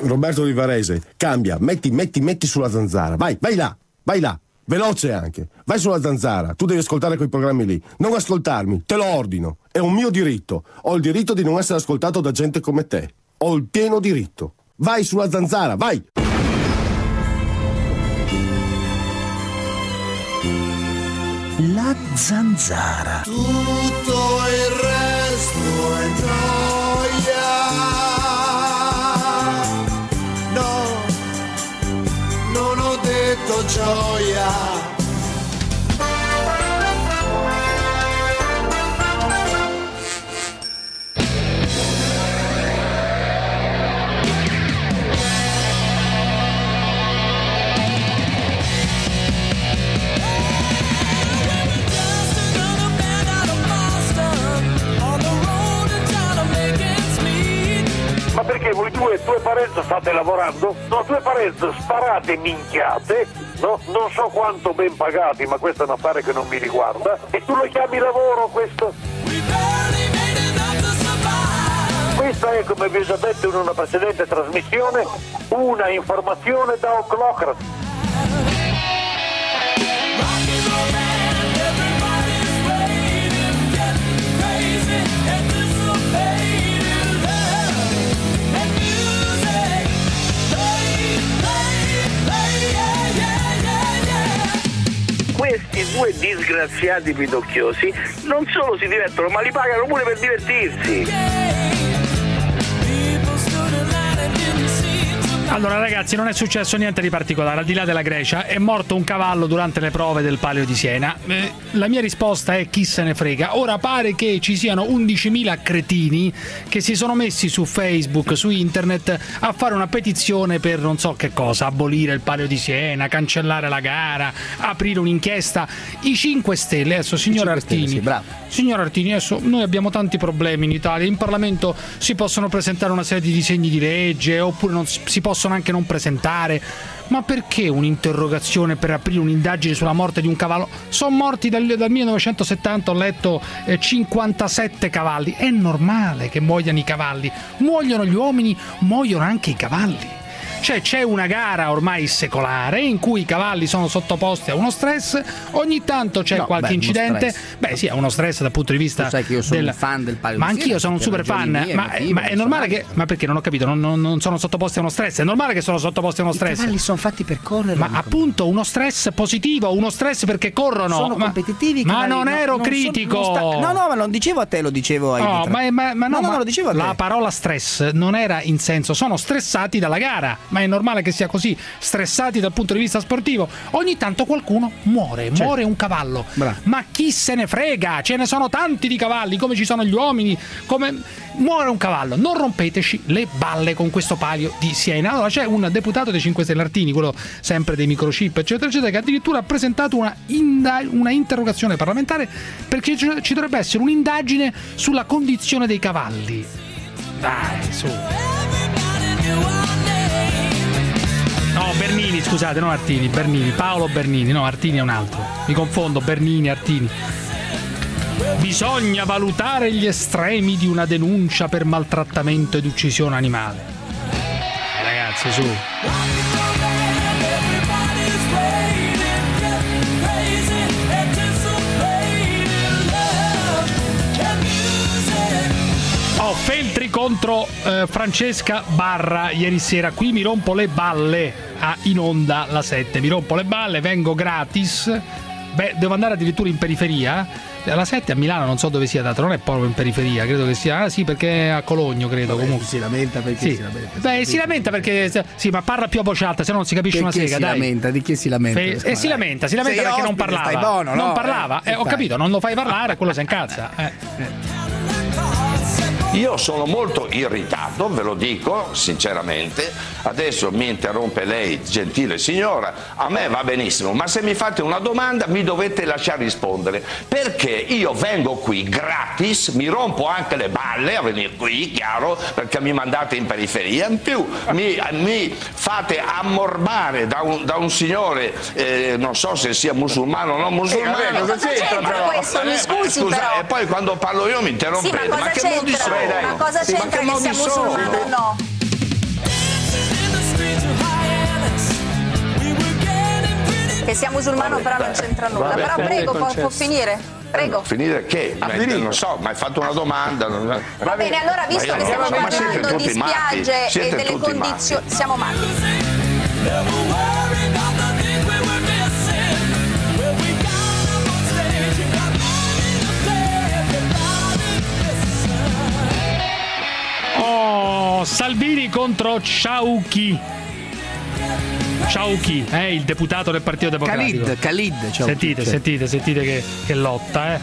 Roberto di Varese, cambia, metti sulla zanzara, vai là, veloce anche, vai sulla zanzara, tu devi ascoltare quei programmi lì, non ascoltarmi, te lo ordino, è un mio diritto, ho il diritto di non essere ascoltato da gente come te, ho il pieno diritto, vai sulla zanzara, vai! La zanzara. Tutto il resto è noia. No, non ho detto gioia. Ma perché voi due parenti state lavorando? No, due parenti sparate minchiate, no? Non so quanto ben pagati, ma questo è un affare che non mi riguarda. E tu lo chiami lavoro questo? Questa è, come vi ho già detto in una precedente trasmissione, una informazione da oclocrate. Questi due disgraziati pidocchiosi non solo si divertono, ma li pagano pure per divertirsi. Allora ragazzi, non è successo niente di particolare, al di là della Grecia, è morto un cavallo durante le prove del Palio di Siena. La mia risposta è chi se ne frega. Ora pare che ci siano 11.000 cretini che si sono messi su Facebook, su internet, a fare una petizione per non so che cosa, abolire il Palio di Siena, cancellare la gara, aprire un'inchiesta. I 5 Stelle, adesso signor Artini, sì, bravo. Signor Artini, adesso noi abbiamo tanti problemi in Italia, in Parlamento si possono presentare una serie di disegni di legge, oppure non si possono anche non presentare, ma perché un'interrogazione per aprire un'indagine sulla morte di un cavallo? Sono morti dal 1970, ho letto 57 cavalli, è normale che muoiano i cavalli, muoiono gli uomini, muoiono anche i cavalli. Cioè c'è una gara ormai secolare in cui i cavalli sono sottoposti a uno stress, ogni tanto c'è qualche incidente. Beh sì, a uno stress dal punto di vista. Tu sai che io sono un fan del Palio di Siena. Ma anch'io sono un super fan. Ma è normale che. Ma perché non ho capito? Non sono sottoposti a uno stress? È normale che sono sottoposti a uno stress. I cavalli sono fatti per correre. Ma appunto uno stress positivo, uno stress perché corrono. Sono competitivi. Ma non ero critico. No, ma non dicevo a te, lo dicevo ai no, lo dicevo a te. La parola stress non era in senso sono stressati dalla gara, ma è normale che sia così, stressati dal punto di vista sportivo. Ogni tanto qualcuno muore un cavallo. Bravo. Ma chi se ne frega? Ce ne sono tanti di cavalli, come ci sono gli uomini, come muore un cavallo. Non rompeteci le balle con questo Palio di Siena. Allora c'è un deputato dei 5 Stelle, Artini, quello sempre dei microchip eccetera eccetera, che addirittura ha presentato una interrogazione parlamentare perché ci dovrebbe essere un'indagine sulla condizione dei cavalli. Dai, su. No, Bernini, scusate, no Artini, Bernini, Paolo Bernini, no, Artini è un altro. Mi confondo, Bernini, Artini. Bisogna valutare gli estremi di una denuncia per maltrattamento ed uccisione animale. Ragazzi, su. Feltri contro Francesca Barra ieri sera. Qui mi rompo le balle in onda la 7. Mi rompo le balle, vengo gratis. Beh, devo andare addirittura in periferia. La 7 a Milano non so dove sia dato, non è proprio in periferia, credo che sia. Ah sì, perché è a Cologno, credo. Vabbè, comunque. Si lamenta perché sì. si lamenta. Beh, si lamenta perché sì, ma parla più a voce alta, se no non si capisce una sega, dai. Di chi si lamenta? Si lamenta perché non parlava. Stai buono, no? Non parlava. Ho capito, non lo fai parlare, quello si incazza. Io sono molto irritato, ve lo dico sinceramente. Adesso mi interrompe lei, gentile signora, a me va benissimo, ma se mi fate una domanda mi dovete lasciare rispondere, perché io vengo qui gratis, mi rompo anche le balle a venire qui, chiaro, perché mi mandate in periferia, in più mi fate ammorbare da un signore, non so se sia musulmano o non musulmano. Cosa c'entra questo? Mi scusi, scusa, però. E poi quando parlo io mi interrompete. Sì, ma cosa che modi sono? Ma cosa c'entra che sia musulmano o no? Che sia musulmano però non c'entra nulla. Però prego, può finire. Prego. Finire che? Non so, ma hai fatto una domanda. Va bene, allora visto che stiamo parlando di spiagge e delle condizioni, siamo matti. Oh, Salvini contro Ciauchi, il deputato del Partito Democratico. Khalid. Sentite che lotta,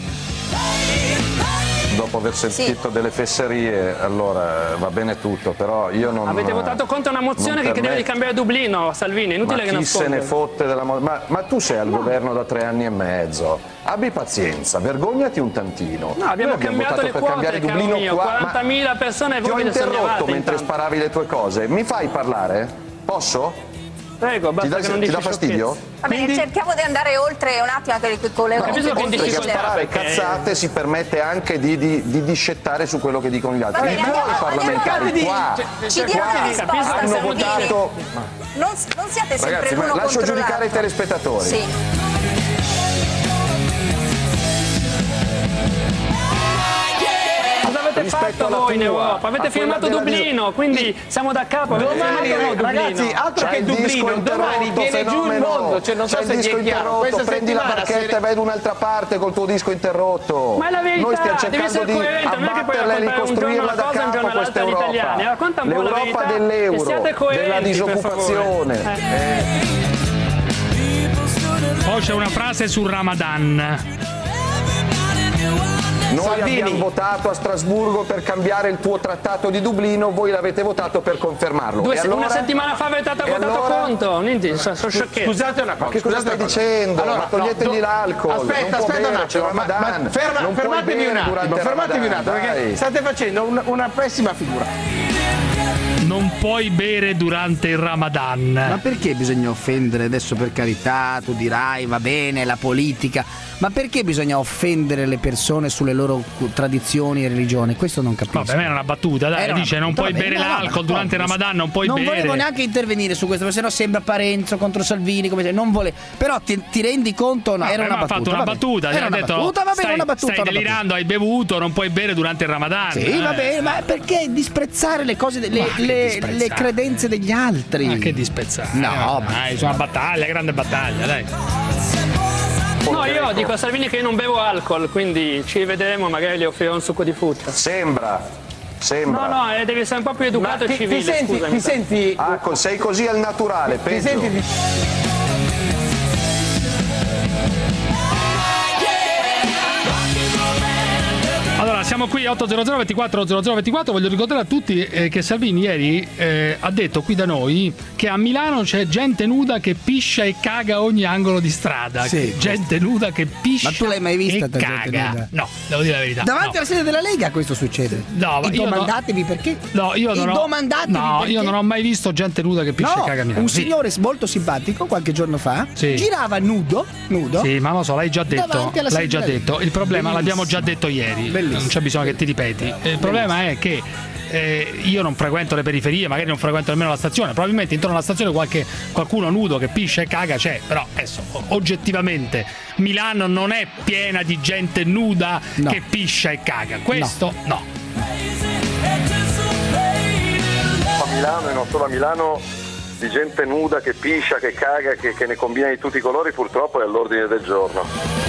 Dopo aver sentito delle fesserie, allora va bene tutto, però io non... Avete votato contro una mozione che chiedeva di cambiare Dublino, Salvini, inutile che nasconda. Ma chi se ne fotte della... Ma tu sei al governo da 3 anni e mezzo, abbi pazienza, vergognati un tantino. No, abbiamo cambiato le quote, caro mio, 40.000 persone Ti ho interrotto mentre intanto sparavi le tue cose, mi fai parlare? Posso? Prego, basta che non dici ti dà fastidio? Va bene, cerchiamo di andare oltre un attimo anche con le Oltre che sparare cazzate si permette anche di discettare su quello che dicono gli altri. I tuoi parlamentari qua hanno votato. Non siate sempre Ragazzi, l'uno lascio contro giudicare l'altro. i telespettatori. Sì. Fatto voi in Europa, avete firmato Dublino, quindi siamo da capo. Domani, ragazzi, altro che Dublino, domani viene giù il mondo, cioè non so se vi è chiaro. Prendi la barchetta e vai da un'altra parte col tuo disco interrotto. Ma è la verità, noi stiamo devi cercando essere di coerente, non è che puoi abbatterla e raccontare un giorno ricostruirla una da cosa e un capo giorno questa l'altra agli italiani. Europa. Racconta un po' la L'Europa verità dell'euro, e siate coerenti, della per disoccupazione. Poi c'è una frase sul Ramadan. Noi abbiamo votato a Strasburgo per cambiare il tuo trattato di Dublino, voi l'avete votato per confermarlo. Una settimana fa avete votato contro. Niente, sono sciocchetti. Scusate una cosa. Che cosa stai dicendo? Allora, ma toglietegli l'alcol. Aspetta un attimo. Fermatevi un attimo, perché state facendo una pessima figura. Non puoi bere durante il Ramadan. Ma perché bisogna offendere adesso, per carità? Tu dirai va bene la politica, ma perché bisogna offendere le persone sulle loro tradizioni e religioni? Questo non capisco. Vabbè, era una battuta, dai, dice non puoi bere l'alcol durante il Ramadan, non puoi bere. Non volevo neanche intervenire su questo, perché sennò sembra Parenzo contro Salvini, come se non volevo. Però ti rendi conto? No, era una battuta. Ha fatto una battuta, era una battuta, va bene, una battuta. Stai delirando, hai bevuto, non puoi bere durante il Ramadan. Sì, va bene, ma perché disprezzare le cose le credenze degli altri? Ma che disprezzare? No, dai, su una battaglia, grande battaglia, dai. No, io dico a Salvini che io non bevo alcol, quindi ci rivedremo, magari le offrirò un succo di frutta. Sembra. No, devi essere un po' più educato e civile. Ti senti? Sei così al naturale, peggio. Ti senti? Allora, siamo qui 800 24 0024. Voglio ricordare a tutti che Salvini ieri ha detto qui da noi che a Milano c'è gente nuda che piscia e caga a ogni angolo di strada. Sì, gente nuda che piscia. Ma tu l'hai mai vista? E caga? No, devo dire la verità. Davanti alla sede della Lega questo succede. No, ma domandatevi perché? No, io non ho mai visto gente nuda che piscia e caga a Milano. Un signore molto simpatico qualche giorno fa girava nudo. Sì, ma lo so, l'hai già detto. L'hai già detto. Il problema l'abbiamo già detto ieri. Bellissimo. Non c'è bisogno che ti ripeti. Il problema è che io non frequento le periferie, magari non frequento nemmeno la stazione. Probabilmente intorno alla stazione qualcuno nudo che piscia e caga c'è. Però adesso, oggettivamente, Milano non è piena di gente nuda che piscia e caga. Questo no. A Milano e non solo a Milano, di gente nuda che piscia, che caga, che ne combina di tutti i colori, purtroppo è all'ordine del giorno.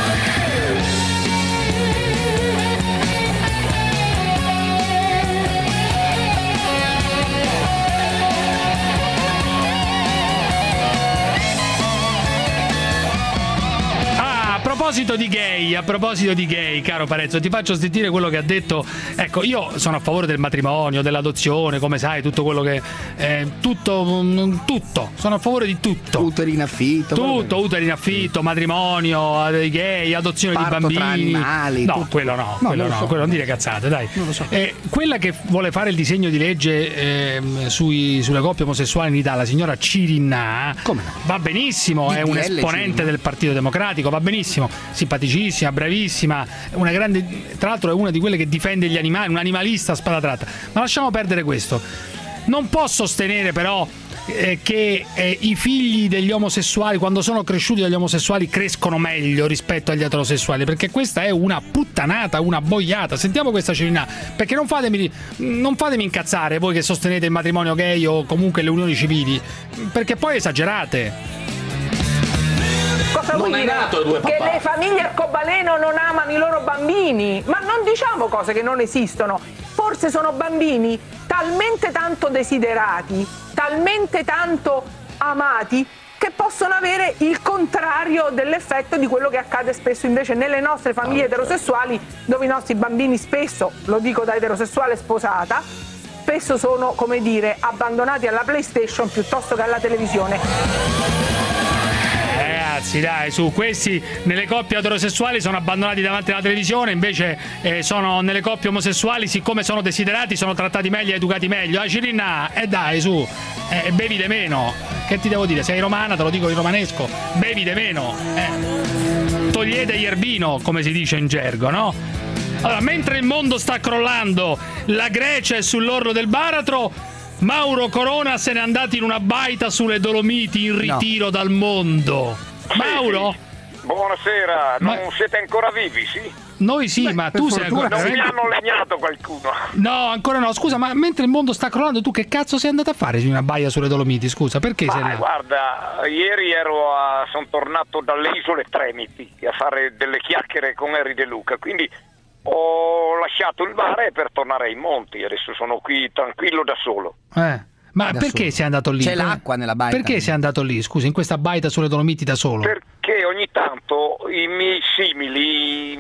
A proposito di gay, caro Parenzo, ti faccio sentire quello che ha detto. Ecco, io sono a favore del matrimonio, dell'adozione, come sai, tutto quello che tutto, sono a favore di tutto. Uteri in affitto. Uteri in affitto, matrimonio, gay, adozione di bambini. Tra animali. No, quello no, quello non dire cazzate, dai. Non lo so. Quella che vuole fare il disegno di legge sulle coppie omosessuali in Italia, la signora Cirinnà, va benissimo, è un esponente del Partito Democratico, va benissimo, simpaticissima, bravissima, una grande, tra l'altro è una di quelle che difende gli animali, un animalista a spada tratta. Ma lasciamo perdere questo. Non può sostenere però che i figli degli omosessuali, quando sono cresciuti dagli omosessuali, crescono meglio rispetto agli eterosessuali, perché questa è una puttanata, una boiata. Sentiamo questa Cellina, perché non fatemi incazzare voi che sostenete il matrimonio gay o comunque le unioni civili, perché poi esagerate. Cosa vuol dire? Che le famiglie arcobaleno non amano i loro bambini? Ma non diciamo cose che non esistono. Forse sono bambini talmente tanto desiderati, talmente tanto amati, che possono avere il contrario dell'effetto di quello che accade spesso invece nelle nostre famiglie eterosessuali, dove i nostri bambini spesso, lo dico da eterosessuale sposata, spesso sono, come dire, abbandonati alla PlayStation piuttosto che alla televisione. Ragazzi, dai, su, questi nelle coppie eterosessuali sono abbandonati davanti alla televisione, invece sono nelle coppie omosessuali, siccome sono desiderati, sono trattati meglio e educati meglio. Cirinna, dai, su, bevi de meno. Che ti devo dire? Sei romana, te lo dico in romanesco, bevi de meno. Togliete ierbino, come si dice in gergo, no? Allora, mentre il mondo sta crollando, la Grecia è sull'orlo del baratro, Mauro Corona se n'è andato in una baita sulle Dolomiti in ritiro dal mondo. Mauro? Buonasera, non siete ancora vivi, sì? Noi sì, ma tu sei ancora... Non mi hanno legnato qualcuno. No, ancora no. Scusa, ma mentre il mondo sta crollando, tu che cazzo sei andato a fare in una baia sulle Dolomiti? Scusa, perché sei là? Guarda, ieri sono tornato dalle isole Tremiti a fare delle chiacchiere con Eri De Luca, quindi ho lasciato il mare per tornare ai monti. Adesso sono qui tranquillo da solo. Ma perché sei andato lì? C'è l'acqua nella baita. Perché sei andato lì, scusa, in questa baita sulle Dolomiti da solo? Perché ogni tanto i miei simili,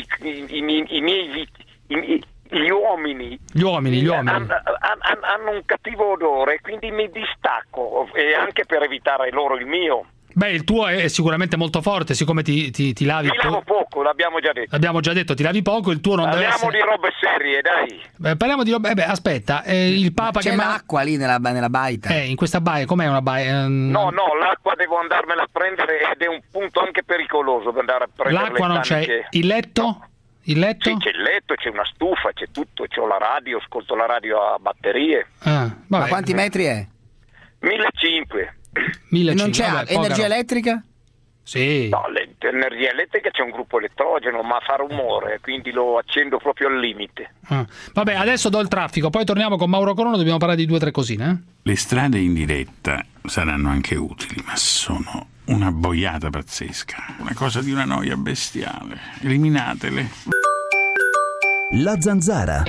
gli uomini hanno un cattivo odore, quindi mi distacco, e anche per evitare loro il mio. Beh, il tuo è sicuramente molto forte, siccome ti lavi. Mi lavo poco, l'abbiamo già detto. L'abbiamo già detto, ti lavi poco, il tuo non deve essere. Parliamo di robe serie, dai. Parliamo di robe. Aspetta, il Papa c'è l'acqua lì nella baita. In questa baia, com'è una baia? No, l'acqua devo andarmela a prendere ed è un punto anche pericoloso per andare a prendere. L'acqua non c'è. Il letto? No. Il letto? Sì, c'è il letto, c'è una stufa, c'è tutto, c'ho la radio, ascolto la radio a batterie. Ma quanti metri è? 1.500. Non c'è energia elettrica? Sì. No, l'energia elettrica c'è un gruppo elettrogeno, ma fa rumore, quindi lo accendo proprio al limite. Vabbè, adesso do il traffico, poi torniamo con Mauro Corona, dobbiamo parlare di 2 o 3 cosine. Le strade in diretta saranno anche utili, ma sono una boiata pazzesca, una cosa di una noia bestiale. Eliminatele. La Zanzara.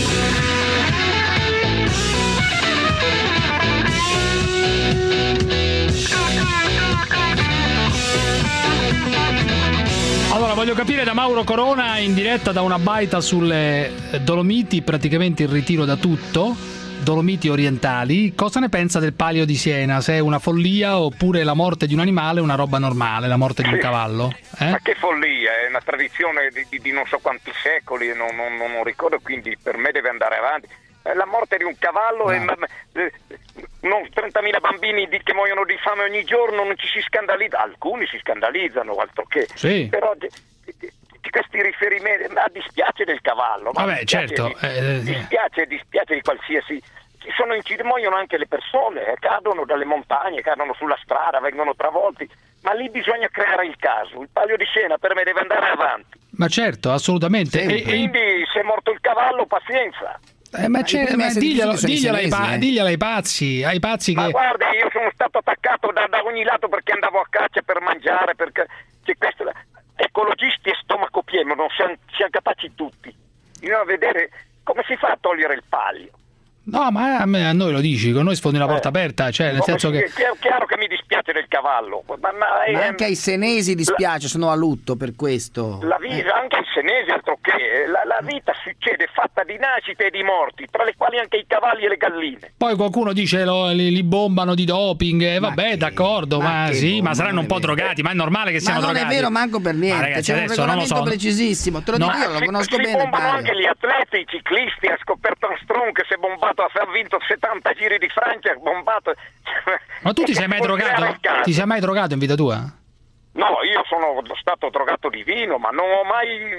Allora, voglio capire da Mauro Corona, in diretta da una baita sulle Dolomiti, praticamente in ritiro da tutto, Dolomiti orientali, cosa ne pensa del Palio di Siena? Se è una follia oppure la morte di un animale è una roba normale, la morte di un cavallo? Ma che follia, è una tradizione di non so quanti secoli, non ricordo, quindi per me deve andare avanti. La morte di un cavallo e 30.000 bambini che muoiono di fame ogni giorno, non ci si scandalizza, alcuni si scandalizzano, altro che, sì. Però questi riferimenti, dispiace del cavallo, vabbè, certo, dispiace di qualsiasi, muoiono anche le persone, cadono dalle montagne, cadono sulla strada, vengono travolti, ma lì bisogna creare il caso. Il Palio di Siena per me deve andare avanti. Ma certo, assolutamente. Quindi se è morto il cavallo, pazienza. Ma diglielo ai pazzi che... Ma guarda, io sono stato attaccato da ogni lato perché andavo a caccia per mangiare, perché questo, ecologisti e stomaco pieno, non siamo capaci tutti. Bisogna vedere come si fa a togliere il palio. No, ma a noi lo dici, con noi sfondi una porta aperta, cioè nel senso che... È chiaro che mi dispiace del cavallo, ma anche ai senesi dispiace, sono a lutto per questo. La vita, anche ai senesi, altro che la vita succede fatta di nascite e di morti, tra le quali anche i cavalli e le galline. Poi qualcuno dice li bombano di doping, vabbè, d'accordo, ma sì, ma saranno un po' drogati, ma è normale che siano drogati. Ma non è vero manco per niente, ragazzi, c'è un regolamento precisissimo, te lo dico io, lo conosco bene. Si bombano anche gli atleti, i ciclisti, ha scoperto Armstrong che si è bombato, ha vinto 70 giri di Francia, bombato. Ma tu ti sei mai drogato? Ti sei mai drogato in vita tua? No, io sono stato drogato di vino, ma non ho mai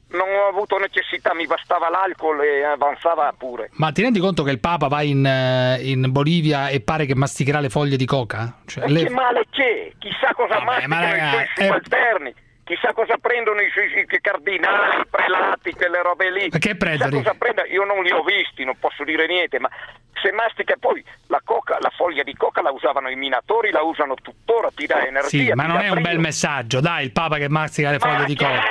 non ho avuto necessità, mi bastava l'alcol e avanzava pure. Ma ti rendi conto che il Papa va in Bolivia e pare che masticherà le foglie di coca? Cioè, Che male c'è? Chissà cosa masticano i suoi subalterni, chissà cosa prendono i suoi cardinali, i prelati, quelle robe lì. Che prendono? Io non li ho visti, non posso dire niente, ma se mastica poi la foglia di coca la usavano i minatori, la usano tuttora, ti dà energia. Sì, ma non è un bel messaggio, dai, il Papa che mastica le foglie di coca.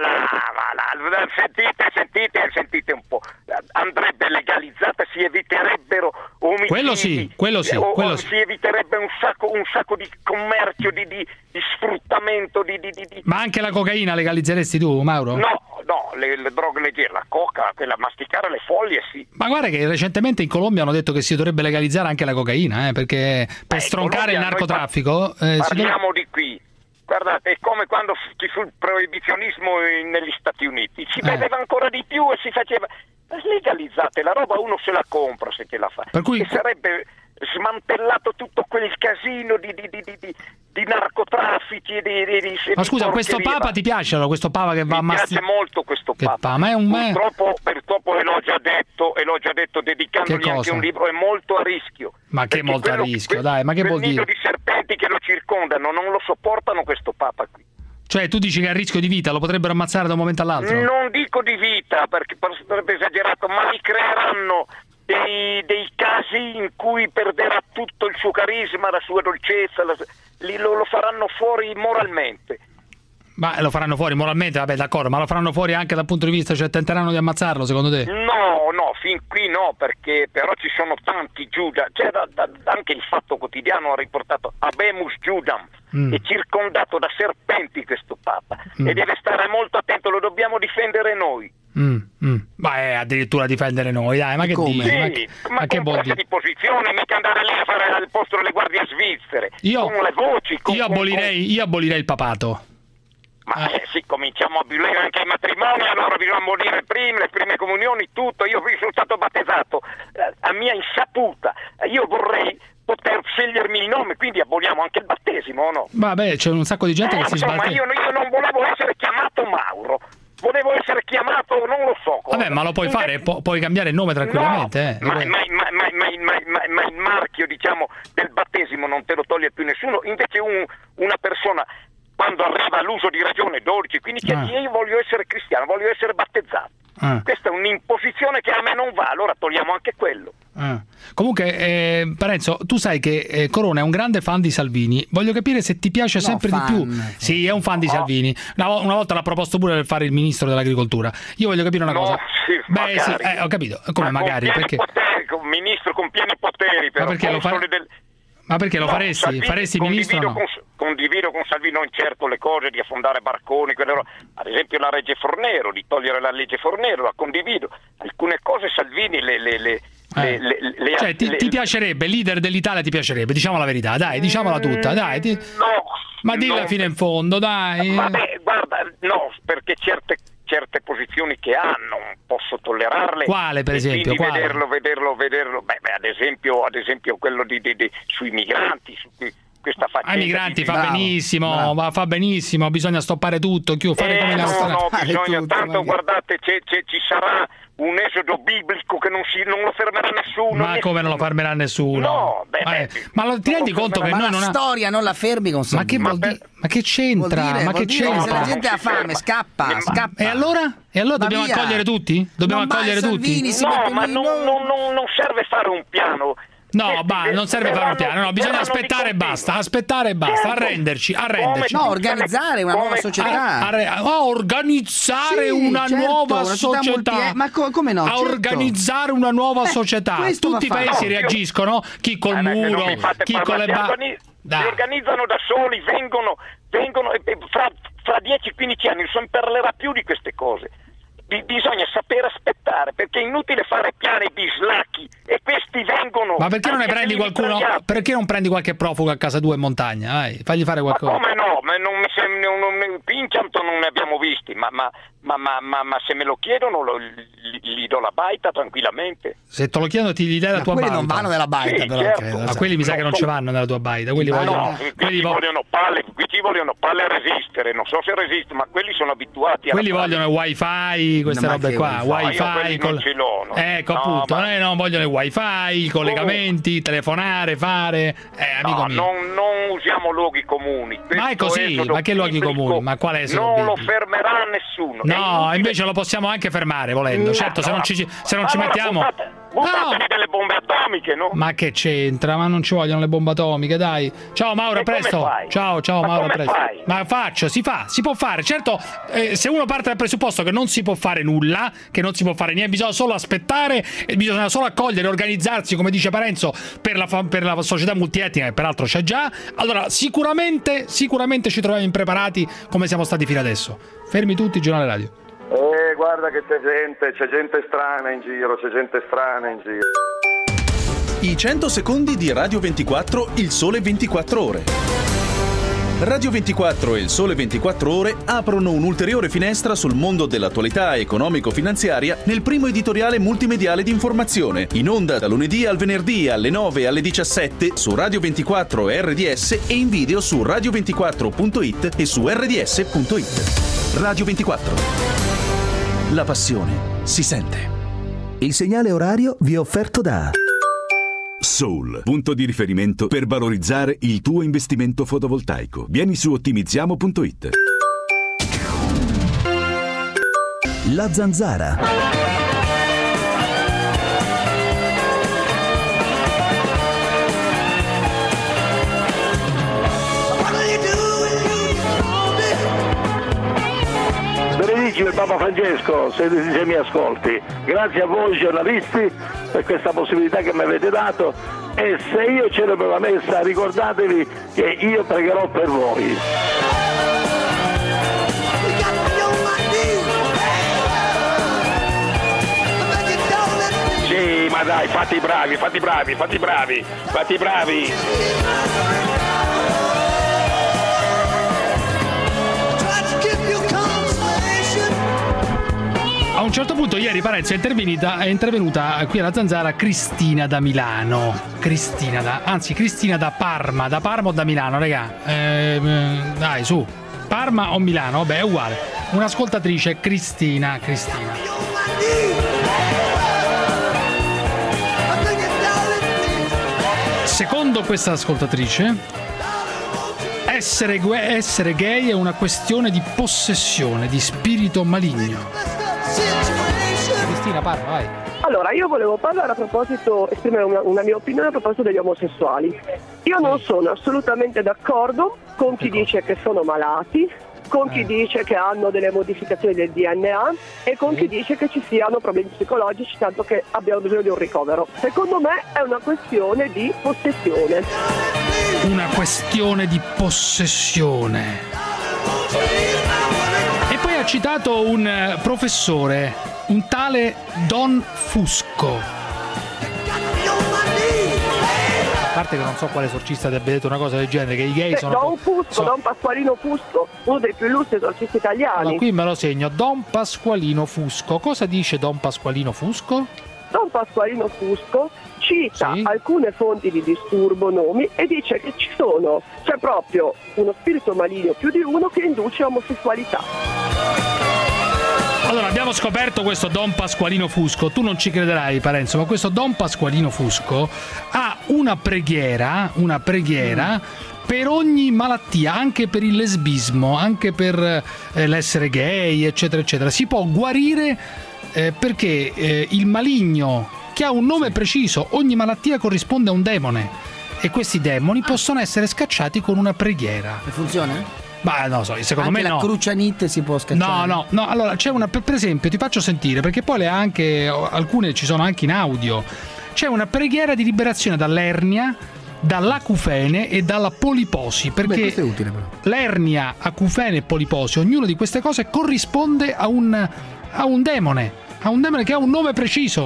Sentite un po', andrebbe legalizzata, si eviterebbero omicidi, quello sì. Si eviterebbe un sacco di commercio, di sfruttamento, Ma anche la cocaina legalizzeresti tu, Mauro? No, le droghe leggere, la coca, quella masticare le foglie sì. Ma guarda che recentemente in Colombia hanno detto che si dovrebbe legalizzare anche la cocaina, perché per stroncare il narcotraffico... parliamo di qui. Guardate, è come quando ci fu il proibizionismo negli Stati Uniti, si beveva ancora di più e si faceva... Legalizzate la roba, uno se la compra se ce la fa. Per cui... E sarebbe smantellato tutto quel casino di narcotraffici. Ma scusa, questo Papa ti piace? Questo Papa che va a masticare? Mi piace molto questo Papa. Ma è un purtroppo l'ho già detto, dedicandogli anche un libro, è molto a rischio. Ma che molto a rischio, dai, ma che vuol dire? Il nido di serpenti che lo circondano non lo sopportano questo Papa qui. Cioè tu dici che è a rischio di vita, lo potrebbero ammazzare da un momento all'altro? Non dico di vita, perché sarebbe esagerato, ma li creeranno dei casi in cui perderà tutto il suo carisma, la sua dolcezza, lo faranno fuori moralmente. Ma lo faranno fuori moralmente, vabbè, d'accordo, ma lo faranno fuori anche dal punto di vista, cioè tenteranno di ammazzarlo, secondo te? No, fin qui no, perché però ci sono tanti Giuda, cioè anche il Fatto Quotidiano ha riportato Habemus Giudam, è circondato da serpenti questo Papa, e deve stare molto attento, lo dobbiamo difendere noi. Ma addirittura difendere noi, dai, ma che dici? Ma che vuol dire? Di posizione, mica andare lì a fare al posto delle guardie svizzere, con le voci. Io abolirei il papato. Ma sì, cominciamo a abolire anche i matrimoni, allora bisogna abolire le prime comunioni, tutto. Io sono stato battezzato a mia insaputa, io vorrei poter scegliermi il nome, quindi aboliamo anche il battesimo, o no? Vabbè, c'è un sacco di gente che si sbatte. Ma io non volevo essere chiamato Mauro, volevo essere chiamato, non lo so. Vabbè, ma lo puoi fare, puoi cambiare il nome tranquillamente. No, ma il marchio, diciamo, del battesimo non te lo toglie più nessuno, invece una persona... Quando arriva all'uso di ragione 12-15 anni, io voglio essere cristiano, voglio essere battezzato. Questa è un'imposizione che a me non va, allora togliamo anche quello. Comunque, Parenzo, tu sai che Corona è un grande fan di Salvini. Voglio capire se ti piace sempre di più. Sì, è un fan di Salvini. Una volta l'ha proposto pure per fare il ministro dell'agricoltura. Io voglio capire una cosa. Sì, beh, sì, ho capito. Come ma magari? Perché? Un ministro con pieni poteri, però. Ma perché lo fa? Ma perché lo faresti? Salvini, faresti ministro? No? Condivido con Salvini non certo le cose di affondare barconi, ad esempio la legge Fornero, di togliere la legge Fornero, la condivido. Alcune cose Salvini ti piacerebbe, leader dell'Italia ti piacerebbe, diciamo la verità, dai, diciamola tutta, dai. Ma dilla fino in fondo, dai. Vabbè, guarda, no, perché certe posizioni che ha non posso tollerarle. Quale, per esempio? Quale? Vederlo. Beh, ad esempio quello sui migranti, su questa faccenda. Ai migranti fa benissimo, bisogna stoppare tutto, fare come la bisogna tutto, tanto magari. Guardate, ci sarà un esodo biblico che non lo fermerà nessuno. Ma come non lo fermerà nessuno? No, ma ti rendi conto che noi la storia non la fermi con Salvini? Ma che c'entra? Se la gente ha fame, scappa. E allora dobbiamo accogliere tutti? No, ma non serve fare un piano. No, non serve fare un piano, bisogna aspettare e basta, arrenderci. No, organizzare una nuova società. Organizzare una nuova società. Ma come no? A organizzare una nuova società. Tutti i paesi reagiscono, chi col muro, chi con le si organizzano da soli, vengono e fra 10-15 anni non si parlerà più di queste cose. Bisogna sapere aspettare, perché è inutile fare piani bislacchi e questi vengono. Ma perché non ne prendi qualcuno? Perché non prendi qualche profugo a casa tua in montagna? Vai, fagli fare qualcosa. Ma come no? Ma non mi Pinchant non ne abbiamo visti, ma se me lo chiedono gli do la baita tranquillamente. Se te lo chiedono gli dai la tua baita. Quelli non vanno nella baita, sì, però. certo. Credo, ma quelli mi sa che non ci vanno nella tua baita. Quelli vogliono. Qui ci vogliono palle a resistere. Non so se resiste, ma quelli sono abituati. Quelli vogliono il wifi, queste robe qua. Wifi non ce l'ho. No. Ecco, appunto. Non vogliono il wifi, i collegamenti, telefonare, fare. Amico mio. Non usiamo luoghi comuni. Ma è così, ma che luoghi comuni? Ma qual è? Non lo fermerà nessuno. No, invece lo possiamo anche fermare volendo. Certo, se non ci mettiamo. Buttatevi delle bombe atomiche, no? Ma che c'entra? Ma non ci vogliono le bombe atomiche, dai. Ciao Mauro, presto. Ciao Mauro, presto. Ma si può fare. Certo, se uno parte dal presupposto che non si può fare nulla, che non si può fare niente, bisogna solo aspettare, bisogna solo accogliere, organizzarsi, come dice Parenzo, per la società multietnica, che peraltro c'è già. Allora, sicuramente ci troviamo impreparati come siamo stati fino adesso. Fermi tutti, giornale radio. Guarda che c'è gente strana in giro, I 100 secondi di Radio 24, Il Sole 24 Ore. Radio 24 e Il Sole 24 Ore aprono un'ulteriore finestra sul mondo dell'attualità economico-finanziaria nel primo editoriale multimediale di informazione, in onda da lunedì al venerdì alle 9 e alle 17 su Radio 24 e RDS e in video su radio24.it e su rds.it. Radio 24. La passione si sente. Il segnale orario vi è offerto da Soul, punto di riferimento per valorizzare il tuo investimento fotovoltaico. Vieni su ottimizziamo.it. La Zanzara. Il Papa Francesco, se mi ascolti, grazie a voi giornalisti per questa possibilità che mi avete dato, e se io celebro la messa ricordatevi che io pregherò per voi. Sì, ma dai, fate i bravi. A un certo punto ieri Parenzo è intervenuta qui alla Zanzara Cristina da Milano. Cristina da Parma. Da Parma o da Milano, regà? Dai, su. Parma o Milano? Vabbè, è uguale. Un'ascoltatrice, Cristina. Secondo questa ascoltatrice, essere gay è una questione di possessione, di spirito maligno. Cristina, parla, vai. Allora, io volevo parlare esprimere una mia opinione a proposito degli omosessuali. Io non sono assolutamente d'accordo con chi dice che sono malati, con chi dice che hanno delle modificazioni del DNA e con chi dice che ci siano problemi psicologici, tanto che abbiamo bisogno di un ricovero. Secondo me è una questione di possessione. Una questione di possessione. E poi ha citato un professore, un tale Don Fusco. A parte che non so quale esorcista ti abbia detto una cosa del genere, che i gay sono... Don Pasqualino Fusco, uno dei più illustri esorcisti italiani. Allora, qui me lo segno, Don Pasqualino Fusco. Cosa dice Don Pasqualino Fusco? Don Pasqualino Fusco cita alcune fonti di disturbo, nomi, e dice che c'è proprio uno spirito maligno, più di uno, che induce a omosessualità. Allora, abbiamo scoperto questo Don Pasqualino Fusco. Tu non ci crederai, Parenzo, ma questo Don Pasqualino Fusco ha una preghiera per ogni malattia, anche per il lesbismo, anche per l'essere gay, eccetera, eccetera. Si può guarire perché il maligno, che ha un nome preciso, ogni malattia corrisponde a un demone, e questi demoni possono essere scacciati con una preghiera. E funziona? Ma non so, secondo anche me no. La crucianite si può scacciare? No, allora c'è una, per esempio, ti faccio sentire, perché poi alcune ci sono anche in audio. C'è una preghiera di liberazione dall'ernia, dall'acufene e dalla poliposi, perché questo è utile, però. L'ernia, acufene e poliposi, ognuna di queste cose corrisponde a un demone che ha un nome preciso.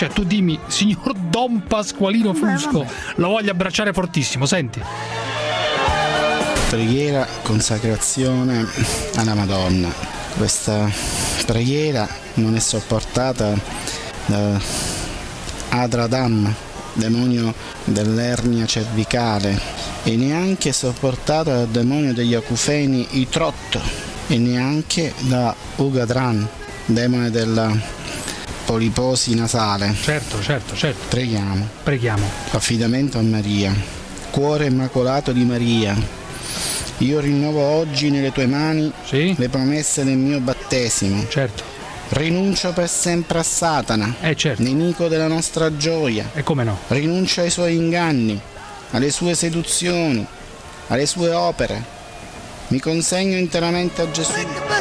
Cioè tu dimmi, signor Don Pasqualino Fusco, lo voglio abbracciare fortissimo, senti. Preghiera, consacrazione alla Madonna. Questa preghiera non è sopportata da Adradam, demonio dell'ernia cervicale, e neanche sopportata dal demonio degli acufeni Itrot, e neanche da Ugadran, demone della poliposi nasale. Certo. Preghiamo. Affidamento a Maria. Cuore immacolato di Maria, io rinnovo oggi nelle tue mani le promesse del mio battesimo. Certo. Rinuncio per sempre a Satana, nemico della nostra gioia. E come no? Rinuncio ai suoi inganni, alle sue seduzioni, alle sue opere. Mi consegno interamente a Gesù.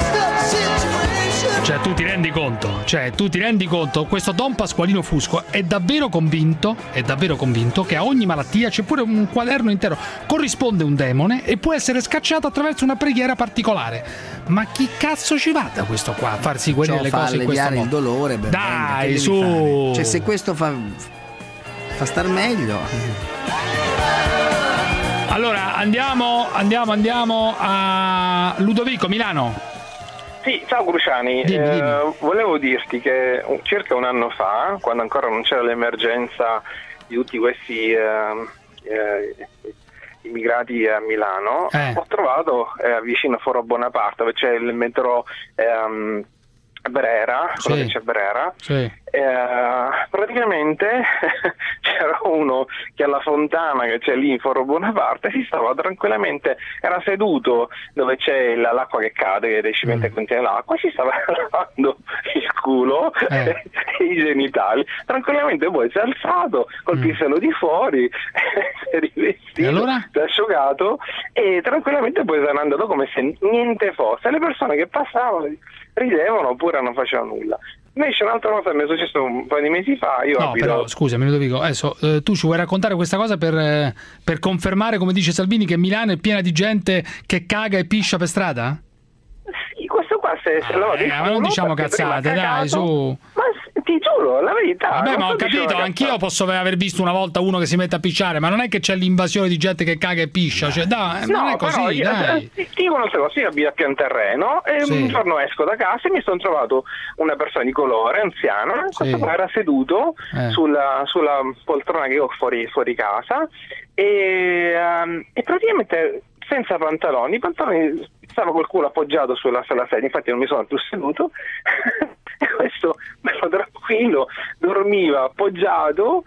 Cioè tu ti rendi conto, questo Don Pasqualino Fusco è davvero convinto che a ogni malattia c'è pure un quaderno intero, corrisponde un demone e può essere scacciato attraverso una preghiera particolare. Ma chi cazzo ci va da questo qua a farsi guarire le cose in questo modo? Il dolore, dai, su. Cioè se questo fa star meglio. Allora andiamo a Ludovico, Milano. Sì, ciao Cruciani, dimmi. Volevo dirti che circa un anno fa, quando ancora non c'era l'emergenza di tutti questi immigrati a Milano, ho trovato vicino a Foro Bonaparte, dove c'è il metro Brera, quello che c'è Brera, praticamente c'era uno che alla fontana che c'è lì in Foro Bonaparte si stava tranquillamente, era seduto dove c'è l'acqua che cade, che ricevente contiene l'acqua, si stava lavando il culo e i genitali, tranquillamente poi si è alzato col pisello di fuori, si è rivestito, si è asciugato e tranquillamente poi se n'è andato come se niente fosse. Le persone che passavano ridevano oppure non facevano nulla. Invece un'altra cosa mi è successo un paio di mesi fa. Però scusami Ludovico, adesso tu ci vuoi raccontare questa cosa per confermare, come dice Salvini, che Milano è piena di gente che caga e piscia per strada? Sì, questo qua se lo dico, ma non diciamo cazzate, dai, su. Ma ti giuro, la verità. Vabbè, ma ho capito, anch'io posso aver visto una volta uno che si mette a pisciare, ma non è che c'è l'invasione di gente che caga e piscia, cioè dai, non è così, dai. Ti dico un'altra cosa, io abito a pian terreno e un giorno esco da casa e mi sono trovato una persona di colore, anziana, questo qua era seduto sulla poltrona che ho fuori casa e praticamente senza pantaloni, stava col culo appoggiato sulla sedia, infatti non mi sono più seduto e questo bello tranquillo dormiva appoggiato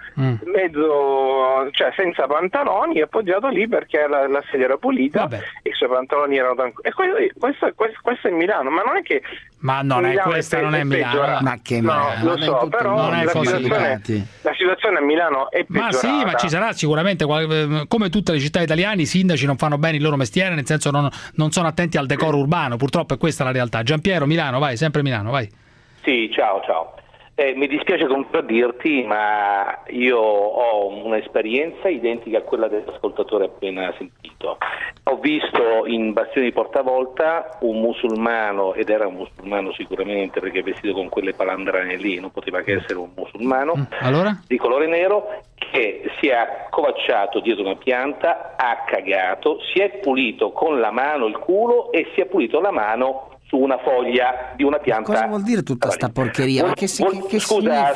mezzo, cioè senza pantaloni, appoggiato lì perché la sedia era pulita e i suoi pantaloni erano tranquilli. E questo è Milano, ma non è che non è questa, non è Milano, ma che lo so, però la situazione a Milano è peggiorata. Ma sì, ma ci sarà sicuramente, come tutte le città italiane, i sindaci non fanno bene il loro mestiere, nel senso non sono attenti al decoro urbano, purtroppo è questa la realtà. Giampiero, Milano, vai, sempre Milano, vai. Sì, ciao. Mi dispiace contraddirti, ma io ho un'esperienza identica a quella dell'ascoltatore appena sentito. Ho visto in Bastione di Portavolta un musulmano, ed era un musulmano sicuramente perché vestito con quelle palandrane lì, non poteva che essere un musulmano, di colore nero, che si è accovacciato dietro una pianta, ha cagato, si è pulito con la mano il culo e si è pulito la mano su una foglia di una pianta. Cosa vuol dire tutta sta porcheria? Ma che scusa,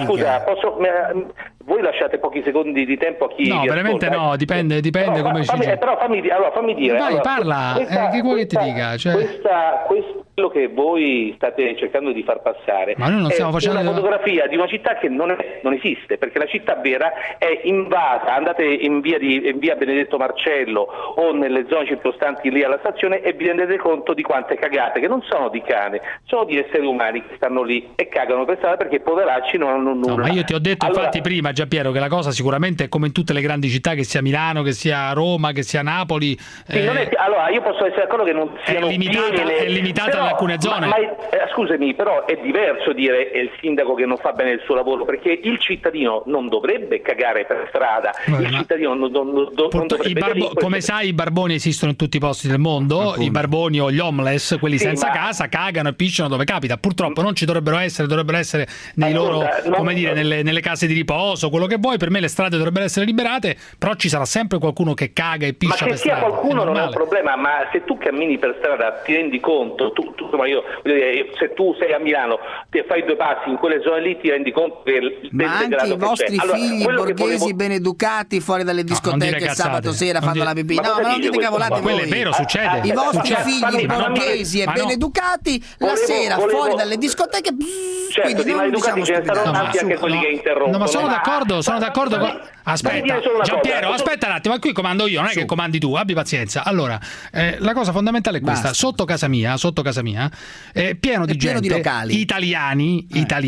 voi lasciate pochi secondi di tempo a chi no, veramente ascolta. No, dipende però, come ci però fammi dire. Vai, parla, che vuoi che ti dica? Cioè... quello che voi state cercando di far passare ma noi non stiamo facendo una fotografia di una città che non esiste, perché la città vera è invasa. Andate in via Benedetto Marcello o nelle zone circostanti lì alla stazione e vi rendete conto di quante cagate, che non sono di cane, sono di esseri umani che stanno lì e cagano per strada perché poveracci non hanno nulla. No, ma io ti ho detto infatti prima, Giampiero, che la cosa sicuramente è come in tutte le grandi città, che sia Milano, che sia Roma, che sia Napoli. Sì, allora io posso essere d'accordo che non siano è limitata però, in alcune zone. Scusami, però è diverso dire è il sindaco che non fa bene il suo lavoro, perché il cittadino non dovrebbe cagare per strada, il cittadino non dovrebbe come sai, i barboni esistono in tutti i posti del mondo. Appunto. I barboni o gli homeless, quelli senza casa, cagano e pisciano dove capita. Purtroppo non ci dovrebbero essere nei loro, come dire, nelle case di riposo, quello che vuoi. Per me le strade dovrebbero essere liberate, però ci sarà sempre qualcuno che caga e piscia per strada. Ma che sia qualcuno non è un problema, ma se tu cammini per strada ti rendi conto, se tu sei a Milano e fai 2 passi in quelle zone lì ti rendi conto che ma anche i vostri figli borghesi ben educati fuori dalle discoteche il sabato sera fanno la pipì. No, ma non dite cavolate voi. Quello è vero, succede. I vostri figli borghesi e ben educati la sera fuori dalle discoteche. Certo, di maleducati ce ne saranno tanti anche quelli che interrompono. No, ma sono d'accordo. Aspetta, Giampiero, aspetta un attimo, ma qui comando io, non è che comandi tu, abbi pazienza. Allora, la cosa fondamentale è questa: sotto casa mia, è pieno di gente, di locali italiani,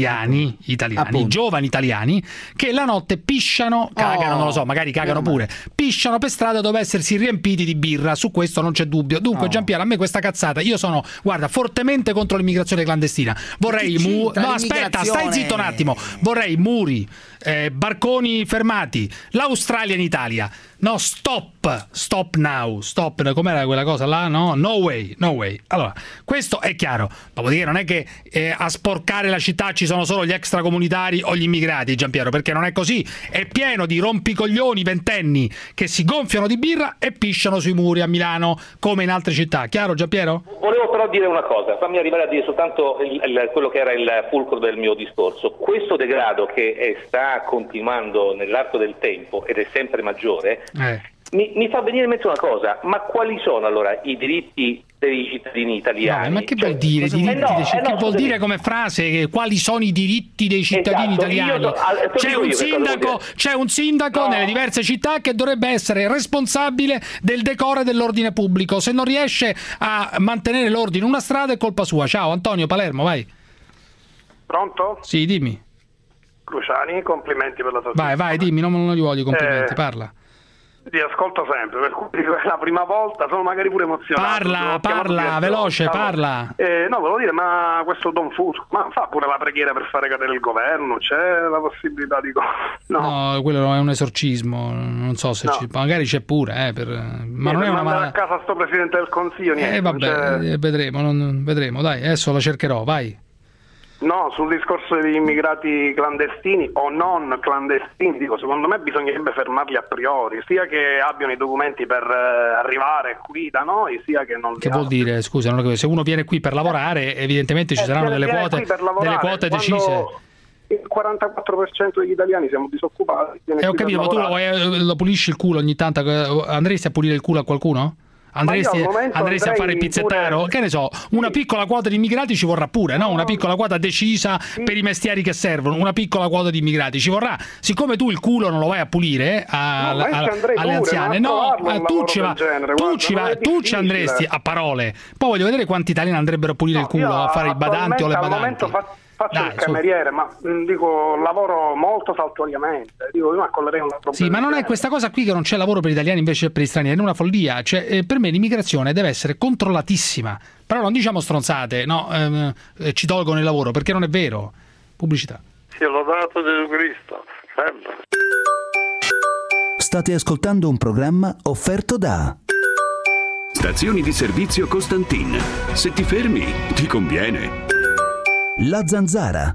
giovani italiani, che la notte pisciano, cagano, non lo so, magari cagano pure, pisciano per strada dopo essersi riempiti di birra. Su questo non c'è dubbio. Dunque, Giampiero, a me questa cazzata, io sono, guarda, fortemente contro l'immigrazione clandestina. Vorrei aspetta, stai zitto un attimo. Vorrei muri, barconi fermati, l'Australia in Italia. No, stop now, com'era quella cosa là? No way. Allora, questo è chiaro. Dopodiché non è che a sporcare la città ci sono solo gli extracomunitari o gli immigrati, Giampiero, perché non è così. È pieno di rompicoglioni ventenni che si gonfiano di birra e pisciano sui muri a Milano come in altre città. Chiaro, Giampiero? Volevo però dire una cosa, fammi arrivare a dire soltanto quello che era il fulcro del mio discorso. Questo degrado che sta continuando nell'arco del tempo ed è sempre maggiore, mi fa venire in mente una cosa: ma quali sono allora i diritti dei cittadini italiani? No, ma che vuol dire che vuol dire come frase quali sono i diritti dei cittadini italiani? C'è un sindaco nelle diverse città che dovrebbe essere responsabile del decoro e dell'ordine pubblico. Se non riesce a mantenere l'ordine in una strada è colpa sua. Ciao Antonio, Palermo, vai. Pronto? Sì, dimmi. Cruciani, complimenti per la tua vai, dimmi, non gli voglio complimenti, parla. Ti ascolto sempre, per cui è la prima volta, sono magari pure emozionato. Parla, veloce, parla. No, volevo dire, ma questo Don Fuso, ma fa pure la preghiera per fare cadere il governo? C'è la possibilità di... No, quello è un esorcismo, non so se magari c'è pure, ma non è una a casa sto Presidente del Consiglio, niente. Vabbè, vedremo, dai, adesso la cercherò, vai. No, sul discorso degli immigrati clandestini o non clandestini, dico, secondo me bisognerebbe fermarli a priori, sia che abbiano i documenti per arrivare qui da noi, sia che non li Che vuol dire, scusa, se uno viene qui per lavorare, evidentemente ci saranno delle quote decise. Il 44% degli italiani siamo disoccupati. Ho capito, ma tu lo pulisci il culo ogni tanto? Andresti a pulire il culo a qualcuno? Andresti a fare il pizzettaro? Pure... Che ne so, una piccola quota di immigrati ci vorrà pure, no? Una piccola quota decisa per i mestieri che servono, una piccola quota di immigrati ci vorrà. Siccome tu il culo non lo vai a pulire alle anziane, tu ci andresti a parole. Poi voglio vedere quanti italiani andrebbero a pulire il culo, a fare i badanti o le badanti. Faccio il cameriere, ma dico, lavoro molto saltuariamente. Dico, io mi accollerei una problema. Sì, ma non è questa cosa qui che non c'è lavoro per gli italiani invece per gli stranieri, è una follia. Cioè, per me l'immigrazione deve essere controllatissima. Però non diciamo stronzate, no, ci tolgono il lavoro, perché non è vero. Pubblicità. Sia lodato Gesù Cristo. Sempre. State ascoltando un programma offerto da Stazioni di servizio Costantin. Se ti fermi, ti conviene. La Zanzara.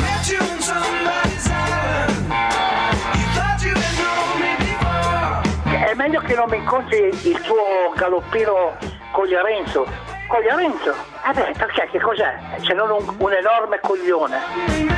È meglio che non mi incontri il tuo galoppino Cogliarenzo. Cogliarenzo? Perché che cos'è? Se non un enorme coglione.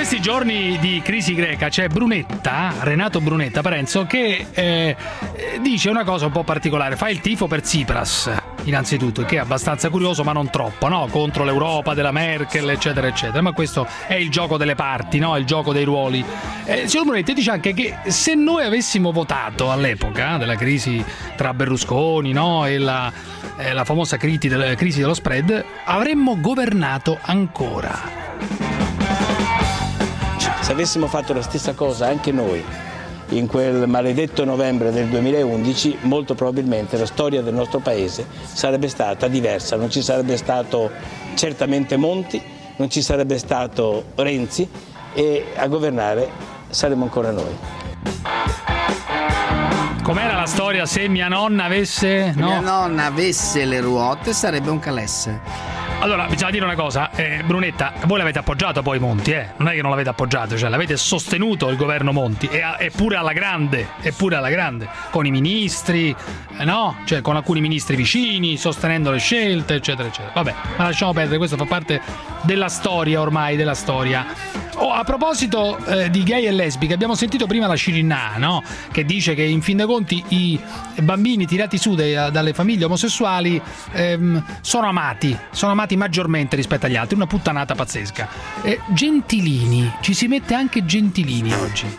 questi giorni di crisi greca c'è Brunetta, Renato Brunetta Parenzo, che dice una cosa un po' particolare, fa il tifo per Tsipras innanzitutto, che è abbastanza curioso ma non troppo, no? Contro l'Europa della Merkel eccetera eccetera, ma questo è il gioco delle parti, no? Il gioco dei ruoli. Signor Brunetta dice anche che se noi avessimo votato all'epoca della crisi tra Berlusconi, no? E la famosa crisi dello spread, avremmo governato ancora. Se avessimo fatto la stessa cosa anche noi in quel maledetto novembre del 2011, molto probabilmente la storia del nostro paese sarebbe stata diversa, non ci sarebbe stato certamente Monti, non ci sarebbe stato Renzi e a governare saremmo ancora noi. Com'era la storia se mia nonna avesse... Se mia nonna avesse le ruote sarebbe un calesse. Allora, bisogna dire una cosa, Brunetta, voi l'avete appoggiato poi Monti, non è che non l'avete appoggiato, cioè l'avete sostenuto il governo Monti, e pure alla grande, con i ministri, no? Cioè con alcuni ministri vicini, sostenendo le scelte, eccetera, eccetera. Vabbè, ma lasciamo perdere, questo fa parte della storia ormai, della storia. A proposito di gay e lesbiche, abbiamo sentito prima la Cirinnà, no? Che dice che in fin dei conti i bambini tirati su dalle famiglie omosessuali sono amati maggiormente rispetto agli altri, una puttanata pazzesca. Gentilini, ci si mette anche Gentilini oggi.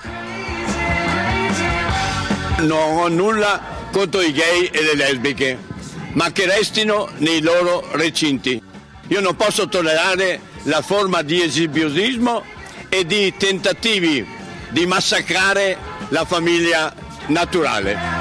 Non ho nulla contro i gay e le lesbiche, ma che restino nei loro recinti. Io non posso tollerare la forma di esibizionismo e di tentativi di massacrare la famiglia naturale.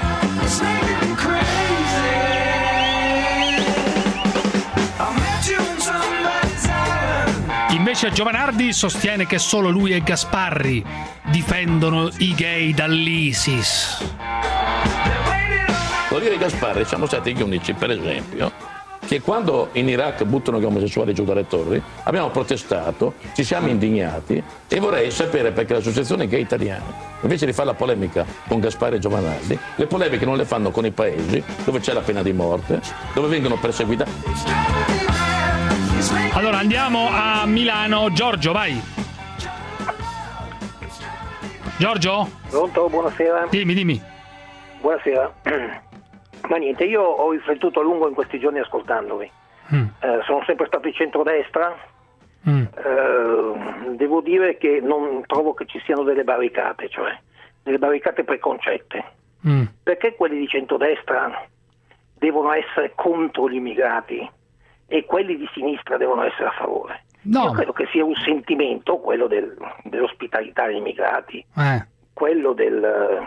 Invece Giovanardi sostiene che solo lui e Gasparri difendono i gay dall'ISIS. Vuol dire Gasparri siamo stati gli unici, per esempio, che quando in Iraq buttano gli omosessuali giù dalle torri abbiamo protestato, ci siamo indignati, e vorrei sapere perché l'associazione gay italiana, invece di fare la polemica con Gasparri e Giovanardi, le polemiche non le fanno con i paesi dove c'è la pena di morte, dove vengono perseguitati. Allora andiamo a Milano. Giorgio, vai. Giorgio? Pronto, buonasera. Dimmi. Buonasera. Ma niente, io ho riflettuto a lungo in questi giorni ascoltandovi. Sono sempre stato di centrodestra. Devo dire che non trovo che ci siano delle barricate, cioè delle barricate preconcette. Perché quelli di centrodestra devono essere contro gli immigrati e quelli di sinistra devono essere a favore? No. Io credo che sia un sentimento, quello dell'ospitalità agli immigrati, quello del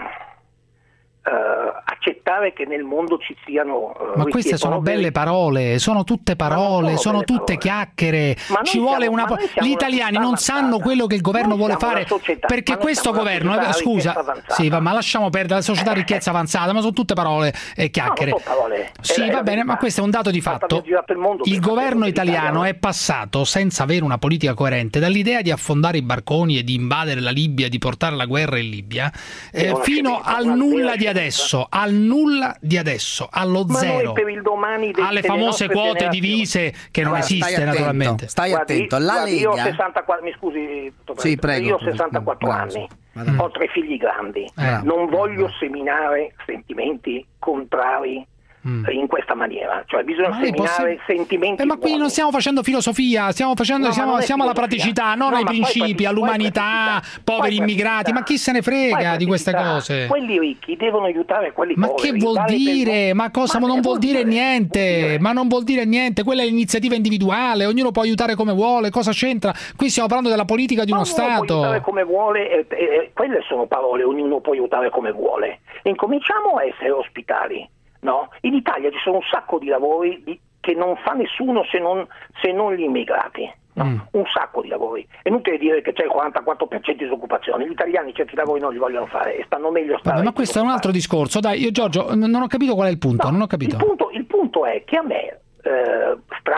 accettare che nel mondo ci siano ma queste sono belle parole, sono tutte parole, sono tutte chiacchiere. Ci vuole gli italiani non sanno quello che il governo vuole fare, perché questo governo ma lasciamo perdere la società ricchezza avanzata, ma sono tutte parole e chiacchiere. Sì, va bene, ma questo è un dato di fatto. Il governo italiano è passato, senza avere una politica coerente, dall'idea di affondare i barconi e di invadere la Libia, di portare la guerra in Libia, fino al nulla di adesso, allo zero, alle famose quote divise che non esiste naturalmente. Stai attento, la Lega. Io ho 64, mi scusi, sì, prego. Io ho 64 anni, ho 3 figli grandi, non voglio seminare sentimenti contrari in questa maniera, cioè bisogna seminare sentimenti ma qui non stiamo facendo filosofia, siamo alla praticità, non ai principi, all'umanità, poveri immigrati, ma chi se ne frega di queste cose? Quelli ricchi devono aiutare quelli poveri. Ma che vuol dire? Ma cosa? Non vuol dire niente, ma non vuol dire niente, quella è l'iniziativa individuale, ognuno può aiutare come vuole, cosa c'entra? Qui stiamo parlando della politica di uno Stato. Può aiutare come vuole, quelle sono parole, ognuno può aiutare come vuole. Incominciamo a essere ospitali. No, in Italia ci sono un sacco di lavori che non fa nessuno se non gli immigrati. No? Un sacco di lavori. È inutile dire che c'è il 44% di disoccupazione. Gli italiani certi lavori non li vogliono fare e stanno meglio stare. Ma questo è un altro discorso. Dai, io Giorgio non ho capito qual è il punto. Non ho capito. Il punto è che a me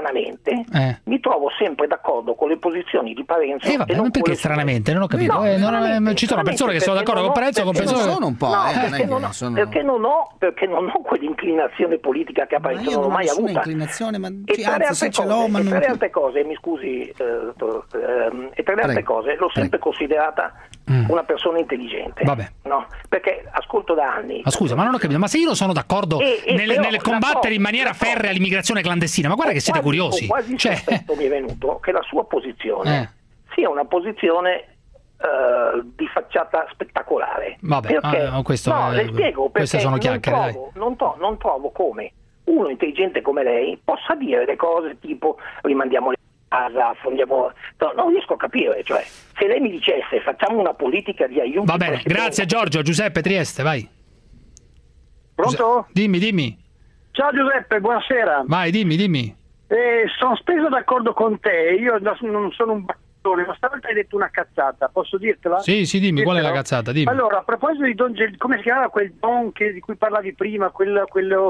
stranamente mi trovo sempre d'accordo con le posizioni di Parenzo. Vabbè, ma perché stranamente? Non ho capito. Ci sono persone che sono d'accordo con Parenzo, con persone che sono un po'. Perché non ho quell'inclinazione politica che a Parenzo non ho mai avuta. Inclinazione, ma per le altre cose, mi scusi, dottor, e per le altre cose l'ho sempre considerata una persona intelligente. Vabbè. No? Perché ascolto da anni. Ma scusa, ma non ho capito, ma se io non sono d'accordo nel combattere in maniera ferrea l'immigrazione clandestina, ma guarda che siete curiosi. Quasi sospetto mi è venuto che la sua posizione sia una posizione di facciata spettacolare. Vabbè, perché, le spiego, perché sono chiacchiere, non trovo come uno intelligente come lei possa dire le cose tipo rimandiamo le casa, non riesco a capire, cioè se lei mi dicesse facciamo una politica di aiuto. Va bene, grazie Giorgio. Giuseppe Trieste, vai. Pronto? Dimmi. Ciao Giuseppe, buonasera. Vai, dimmi. Sono speso d'accordo con te, io non sono un battone, ma stavolta hai detto una cazzata, posso dirtela? Sì, dimmi, qual è la cazzata? Dimmi. Allora, a proposito di Don come si chiamava quel Don di cui parlavi prima, quel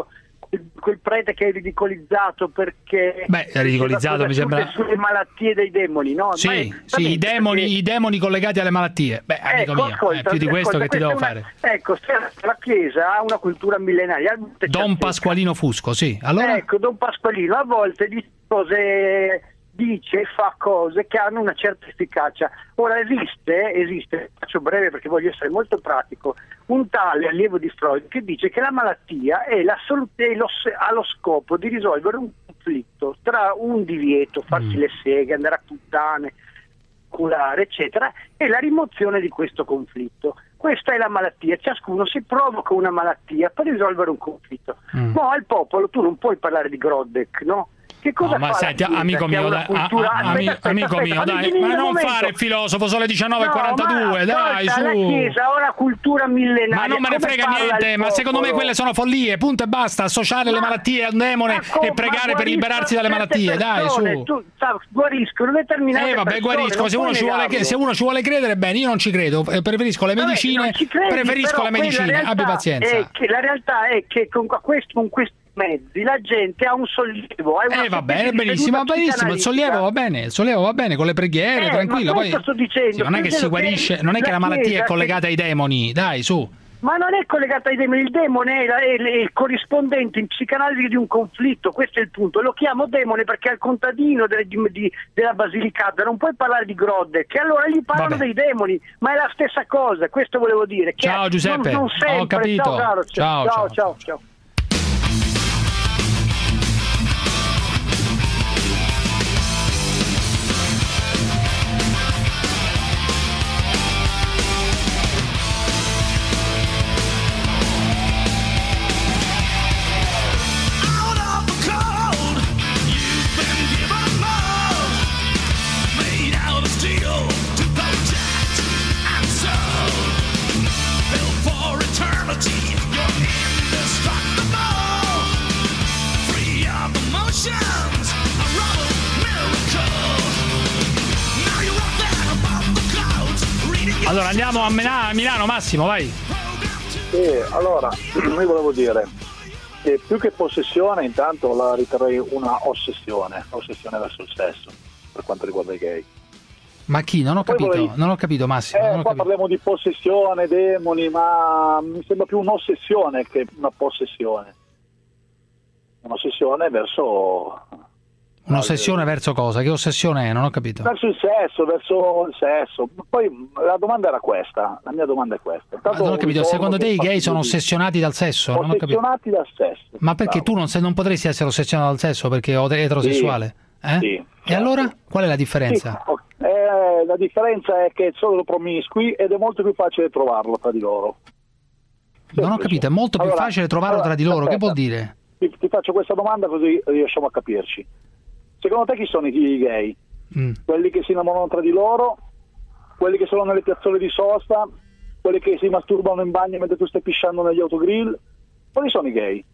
prete che è ridicolizzato perché... Beh, è ridicolizzato, mi sembra... Sulle malattie dei demoni, no? Sì, i demoni collegati alle malattie. Beh, amico mio, più di questo che ti devo fare. Ecco, la Chiesa ha una cultura millenaria. Don Pasqualino Fusco, sì. Allora? Ecco, Don Pasqualino a volte dice e fa cose che hanno una certa efficacia. Ora esiste, faccio breve perché voglio essere molto pratico, un tale allievo di Freud che dice che la malattia ha lo scopo di risolvere un conflitto tra un divieto, farsi le seghe, andare a puttane, curare, eccetera, e la rimozione di questo conflitto. Questa è la malattia, ciascuno si provoca una malattia per risolvere un conflitto. Ma al popolo tu non puoi parlare di Grodek, no? Che cosa ma fa senti, amico mio, dai, ma non fare il filosofo, sono le 19:42, dai, su. La Chiesa ha una cultura millenaria. Ma non me ne frega niente, ma secondo me quelle sono follie, punto e basta, associare le malattie al demone e pregare per liberarsi dalle malattie, dai, su. Guariscono determinate persone. Guariscono, se uno ci vuole credere, bene, io non ci credo, preferisco le medicine, abbi pazienza. La realtà è che con questi mezzi la gente ha un sollievo, va bene, benissimo, il sollievo va bene con le preghiere, tranquillo, poi sto dicendo, non è che si guarisce, non è che la malattia è collegata ai demoni, dai, su. Ma non è collegata ai demoni, il demone è il corrispondente in psicanalisi di un conflitto, questo è il punto. Lo chiamo demone perché al contadino della Basilicata non puoi parlare di Grodek, che allora gli parlano dei demoni, ma è la stessa cosa, questo volevo dire. Ciao Giuseppe, non sempre. Ho capito. Ciao. Allora andiamo a Milano, Massimo, vai. Allora, io volevo dire che più che possessione intanto la riterrei una ossessione verso il sesso per quanto riguarda i gay. Ma chi? Non ho capito Massimo. Qua parliamo di possessione, demoni, ma mi sembra più un'ossessione che una possessione. Un'ossessione verso... Un'ossessione verso cosa? Che ossessione è? Non ho capito. Verso il sesso. Poi la domanda era questa, la mia domanda è questa. Non ho capito, secondo te i gay sono ossessionati dal sesso? Ossessionati dal sesso. Ma perché tu non potresti essere ossessionato dal sesso perché è eterosessuale? Sì. E allora? Qual è la differenza? La differenza è che sono promiscui ed è molto più facile trovarlo tra di loro. Non ho capito, è molto più facile trovarlo tra di loro, che vuol dire? Ti faccio questa domanda così riusciamo a capirci. Secondo te chi sono i gay? Quelli che si innamorano tra di loro? Quelli che sono nelle piazzole di sosta? Quelli che si masturbano in bagno mentre tu stai pisciando negli autogrill? Quali sono i gay?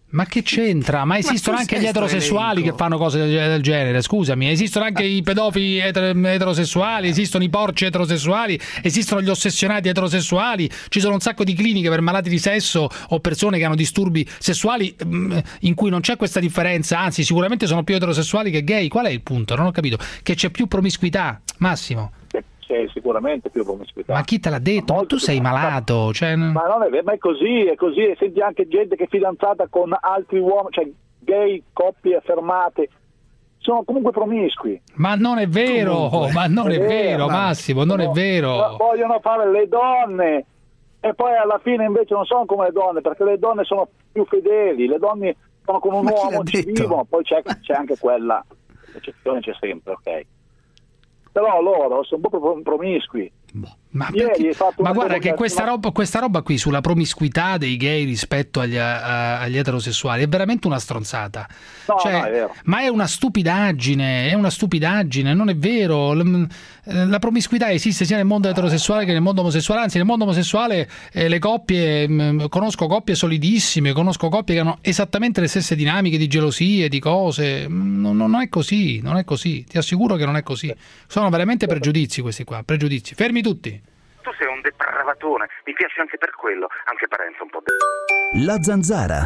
Ma che c'entra? Ma esistono anche gli eterosessuali che fanno cose del genere, scusami. Esistono anche i pedofili eterosessuali, esistono i porci eterosessuali, esistono gli ossessionati eterosessuali, ci sono un sacco di cliniche per malati di sesso o persone che hanno disturbi sessuali in cui non c'è questa differenza, anzi sicuramente sono più eterosessuali che gay. Qual è il punto? Non ho capito. Che c'è più promiscuità, Massimo. C'è sicuramente più promiscuità. Ma chi te l'ha detto? Ma tu sei malato. Cioè... Ma non è vero, ma è così. E senti anche gente che è fidanzata con altri uomini, cioè gay, coppie affermate, sono comunque promiscui. Ma non è vero, ma non è vero, Massimo, non è vero. Vogliono fare le donne e poi alla fine invece non sono come le donne, perché le donne sono più fedeli, le donne sono con un uomo, ci vivono, poi c'è anche quella, l'eccezione c'è sempre, ok? Però loro sono proprio promiscui. Ma guarda che questa roba qui sulla promiscuità dei gay rispetto agli eterosessuali è veramente una stronzata. No, è vero. Ma è una stupidaggine, non è vero. La promiscuità esiste sia nel mondo eterosessuale che nel mondo omosessuale, anzi nel mondo omosessuale le coppie, conosco coppie solidissime, conosco coppie che hanno esattamente le stesse dinamiche di gelosie, di cose. Non è così, ti assicuro che non è così. Sono veramente pregiudizi questi qua, pregiudizi. Fermi tutti. Tu sei un depravatone, mi piace anche per quello, anche Parenzo un po'. La Zanzara.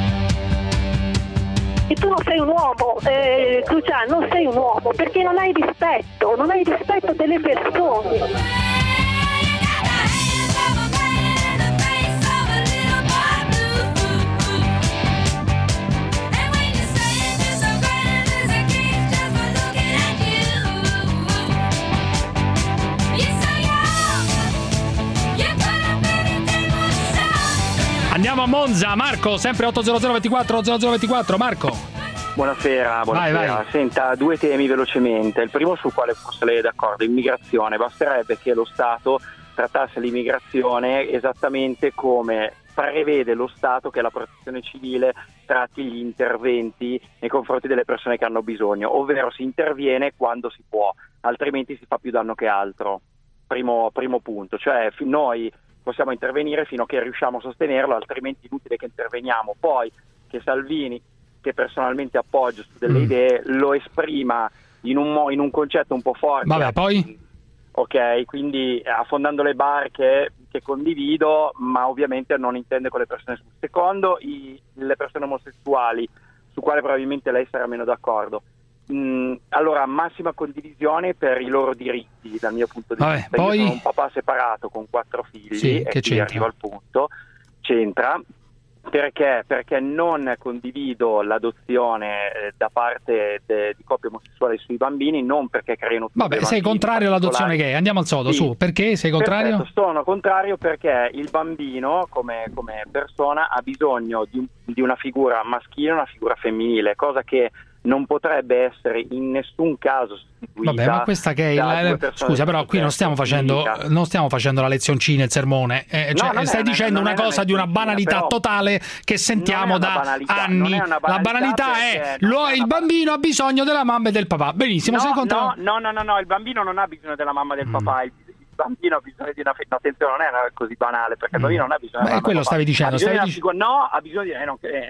E tu non sei un uomo, Cruciani, non sei un uomo, perché non hai rispetto delle persone. Andiamo a Monza, Marco, sempre 80024 Marco. Buonasera. Vai. Senta, due temi velocemente. Il primo sul quale forse lei è d'accordo, immigrazione. Basterebbe che lo Stato trattasse l'immigrazione esattamente come prevede lo Stato che la protezione civile tratti gli interventi nei confronti delle persone che hanno bisogno, ovvero si interviene quando si può, altrimenti si fa più danno che altro. Primo punto, cioè noi possiamo intervenire fino a che riusciamo a sostenerlo, altrimenti è inutile che interveniamo. Poi che Salvini, che personalmente appoggio su delle idee, lo esprima in un concetto un po' forte. Vabbè, poi? Ok, quindi affondando le barche, che condivido, ma ovviamente non intende con le persone. Secondo, le persone omosessuali, su quale probabilmente lei sarà meno d'accordo. Allora, massima condivisione per i loro diritti dal mio punto di vista. Poi... Io sono un papà separato con 4 figli, sì, e che qui arrivo al punto. C'entra perché non condivido l'adozione da parte di coppie omosessuali sui bambini, non perché creino sei contrario all'adozione gay, andiamo al sodo, sì. Su, perché sei contrario? Perfetto, sono contrario perché il bambino come persona ha bisogno di una figura maschile e una figura femminile, cosa che non potrebbe essere in nessun caso sostituita. Vabbè, ma questa che è scusa, però qui non stiamo facendo la lezioncina, il sermone, stai dicendo una cosa di una banalità totale che sentiamo da anni. La banalità è il bambino ha bisogno della mamma e del papà. Benissimo, sei contrario? No, il bambino non ha bisogno della mamma e del papà. Il bambino ha bisogno di attenzione, non è così banale, perché il bambino non ha bisogno di quello stavi dicendo, ha bisogno di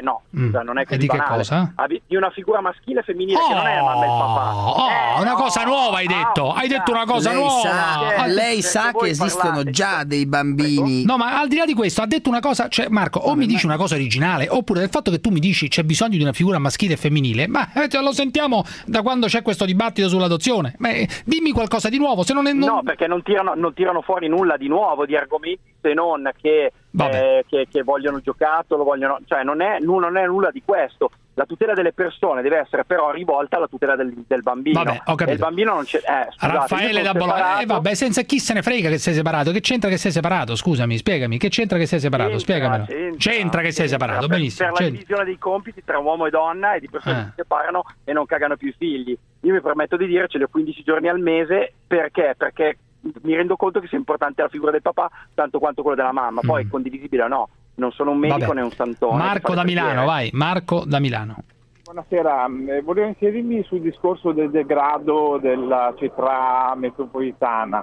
non è così di banale. Che cosa? Di una figura maschile e femminile che non è la mamma e il papà. Una cosa nuova hai detto. Hai detto una cosa nuova. Lei sa che esistono già dei bambini. No, ma al di là di questo ha detto una cosa, cioè Marco, o mi dici una cosa originale, oppure del fatto che tu mi dici c'è bisogno di una figura maschile e femminile, ma lo sentiamo da quando c'è questo dibattito sull'adozione. Dimmi qualcosa di nuovo, se non è No, perché non tirano fuori nulla di nuovo, di argomenti, se non che vogliono giocattolo, cioè non è nulla di questo. La tutela delle persone deve essere però rivolta alla tutela del bambino. Vabbè, ho capito. E il bambino non c'è. Raffaele da Bologna. Vabbè, senza chi se ne frega che sei separato. Che c'entra che sei separato? Scusami, spiegami. Che c'entra che sei separato? Spiegamelo. C'entra che sei separato. Benissimo. Per la divisione dei compiti tra uomo e donna e di persone che si separano e non cagano più i figli. Io mi permetto di dire ce li ho 15 giorni al mese perché mi rendo conto che sia importante la figura del papà tanto quanto quello della mamma. Poi condivisibile o no. Non sono un medico né un santone. Marco da Milano, vai. Marco da Milano. Buonasera, volevo inserirmi sul discorso del degrado della città metropolitana.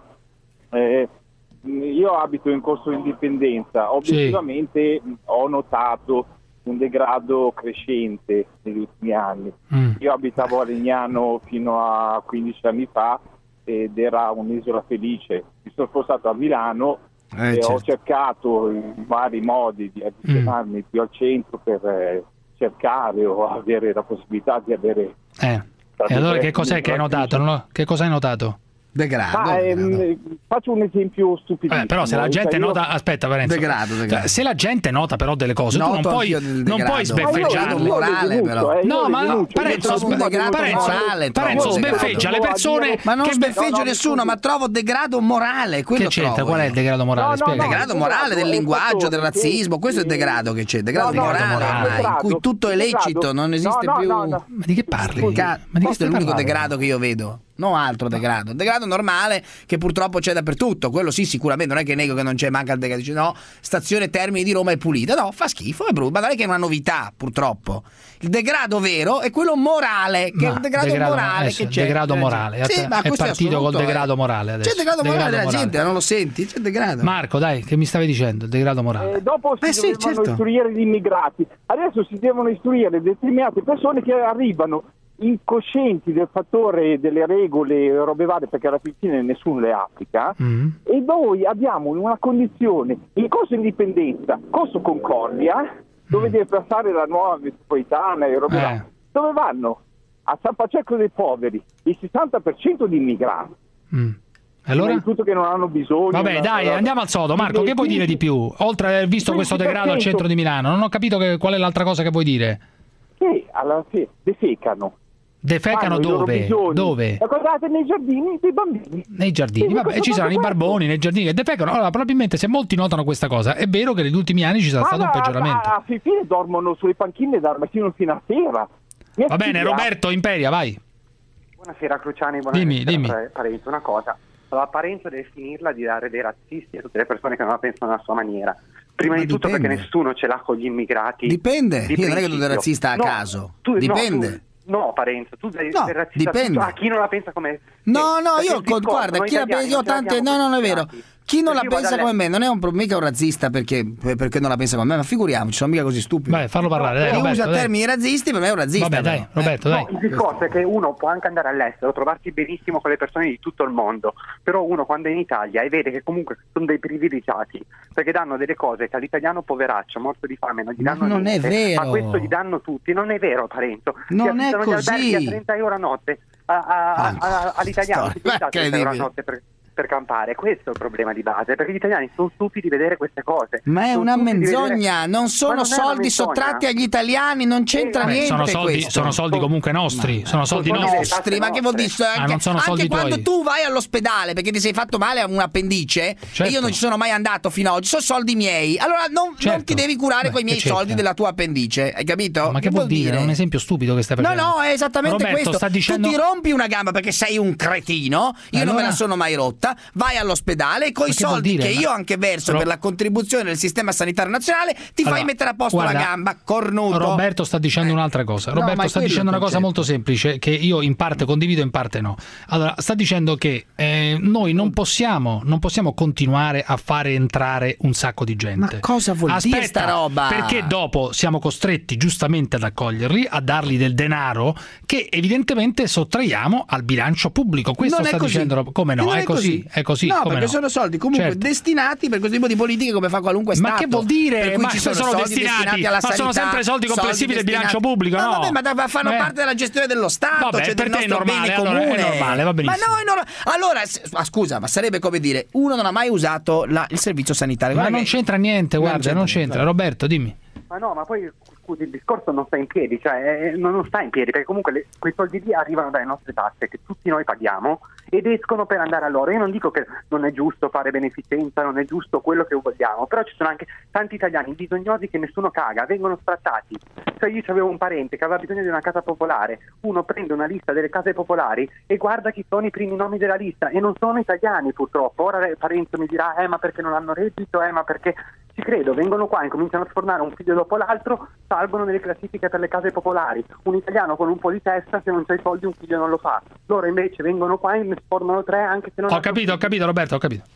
Io abito in Corso Indipendenza, obiettivamente ho notato un degrado crescente negli ultimi anni. Io abitavo a Legnano fino a 15 anni fa ed era un'isola felice. Mi sono spostato a Milano e certo. ho cercato in vari modi di avvicinarmi più al centro per cercare o avere la possibilità di avere... E allora che cos'è che hai notato? Che cosa hai notato? Degrado. Faccio un esempio stupido. Però se la gente nota, aspetta, Parenzo. Degrado. Se la gente nota però delle cose, tu non puoi sbeffeggiarle. Morale, però. No, ma Parenzo sbeffeggia le persone. Ma non sbeffeggio nessuno, ma trovo degrado morale. Che c'entra? Qual è il degrado morale? Il degrado morale del linguaggio, del razzismo. Questo è il degrado che c'è. Degrado morale, in cui tutto è lecito, non esiste più. Ma di che parli? Questo è l'unico degrado che io vedo. No, altro degrado. Degrado normale che purtroppo c'è dappertutto. Quello sì, sicuramente. Non è che nego che non c'è, manca il degrado. Dice no, stazione Termini di Roma è pulita. No, fa schifo, è brutto. Ma non è che è una novità, purtroppo. Il degrado vero è quello morale, che è il degrado morale che c'è. Degrado morale. Sì, ma è partito col degrado morale adesso. C'è il degrado morale della gente, non lo senti? C'è il degrado. Marco, dai, che mi stavi dicendo? Il degrado morale. Dopo si devono istruire gli immigrati. Adesso si devono istruire determinate persone che arrivano incoscienti del fattore delle regole e robe varie, perché alla fine nessuno le applica, e noi abbiamo una condizione in Corso Indipendenza, Corso Concordia, dove deve passare la nuova metropolitana e robe varie, dove vanno a San Paceco dei Poveri il 60% di immigrati. Allora? Tutto che non hanno bisogno. Vabbè, dai, andiamo al sodo. Marco, che vuoi dire di più? Oltre ad aver visto questo degrado al centro di Milano, non ho capito qual è l'altra cosa che vuoi dire. Che alla fine defecano. Defecano dove? Dove? Guardate, nei giardini dei bambini. Nei giardini, vabbè, ci saranno i barboni nei giardini che defecano. Allora, probabilmente se molti notano questa cosa, è vero che negli ultimi anni ci sarà stato un peggioramento. A fine dormono sulle panchine dal mattino fino a sera. Va bene, Roberto Imperia, vai. Buonasera Cruciani, buonasera. Dimmi. Parenzo, una cosa. La Parenzo deve finirla di dare dei razzisti a tutte le persone che non la pensano alla sua maniera. Prima di tutto perché nessuno ce l'ha con gli immigrati. Dipende, io non è che tu sei razzista a caso. Dipende. No, Parenzo, tu sei razzista dipende. a chi non la pensa come... No, io guarda, chi la pensa, io tante... No, non è vero. Chi non la pensa come me non è mica un razzista perché non la pensa come me, ma figuriamoci, sono mica così stupido. Vai, fallo parlare, dai, Roberto, usa termini razzisti, per me è un razzista. Vabbè, dai, Roberto, dai. Il discorso è che uno può anche andare all'estero, trovarsi benissimo con le persone di tutto il mondo, però uno quando è in Italia e vede che comunque sono dei privilegiati, perché danno delle cose che all'italiano poveraccio, morto di fame, non gli danno non niente, è vero. ma questo gli danno tutti, non è vero, Parenzo. Non è così. Gli alberghi a 30 euro a notte, all'italiano si pensa a 30 euro a notte per campare. Questo è il problema di base, perché gli italiani sono stupidi di vedere queste cose. Ma è una menzogna, non sono soldi sottratti agli italiani, non c'entra niente. Sono soldi comunque nostri, sono soldi nostri. Ma che vuol dire? Non sono soldi tuoi. Quando tu vai all'ospedale perché ti sei fatto male a un appendice, e io non ci sono mai andato fino ad oggi, sono soldi miei. Allora non ti devi curare con i miei soldi della tua appendice, hai capito? Ma che vuol dire? È un esempio stupido che stai facendo. No, è esattamente Roberto, questo. Tu ti rompi una gamba perché sei un cretino, io non me la sono mai rotta. Vai all'ospedale e coi soldi che io anche verso per la contribuzione del sistema sanitario nazionale ti fai mettere a posto la gamba, cornuto. Roberto sta dicendo un'altra cosa. Roberto sta dicendo una cosa molto semplice che io in parte condivido, in parte no. Allora, sta dicendo che noi non possiamo continuare a fare entrare un sacco di gente. Ma cosa vuol dire sta roba? Perché dopo siamo costretti giustamente ad accoglierli, a dargli del denaro che evidentemente sottraiamo al bilancio pubblico. Questo sta dicendo. Come no? È così. No, perché sono soldi comunque destinati per questo tipo di politiche come fa qualunque Stato. Ma che vuol dire? Per cui Ma ci sono sono soldi destinati alla sanità, sono sempre soldi complessivi del bilancio pubblico, no? Vabbè, ma fanno parte della gestione dello Stato, vabbè, cioè per del te nostro bene comune. Allora è normale, va benissimo. Ma no, è normale. Allora, scusa, ma sarebbe come dire, uno non ha mai usato il servizio sanitario. Ma non c'entra niente, guarda, non c'entra. Roberto, dimmi. Ma no, ma poi scusi, il discorso non sta in piedi, cioè non sta in piedi, perché comunque quei soldi lì arrivano dalle nostre tasse che tutti noi paghiamo ed escono per andare a loro. Io non dico che non è giusto fare beneficenza, non è giusto quello che vogliamo, però ci sono anche tanti italiani bisognosi che nessuno caga, vengono sfrattati. Cioè io avevo un parente che aveva bisogno di una casa popolare, uno prende una lista delle case popolari e guarda chi sono i primi nomi della lista e non sono italiani purtroppo. Ora Parenzo mi dirà ma perché non hanno reddito, ma perché... Ci credo, vengono qua, incominciano a sfornare un figlio dopo l'altro, salgono nelle classifiche per le case popolari. Un italiano con un po' di testa, se non c'ha i soldi un figlio non lo fa. Loro invece vengono qua e ne sfornano 3 anche se non... Ho capito Roberto, ho capito.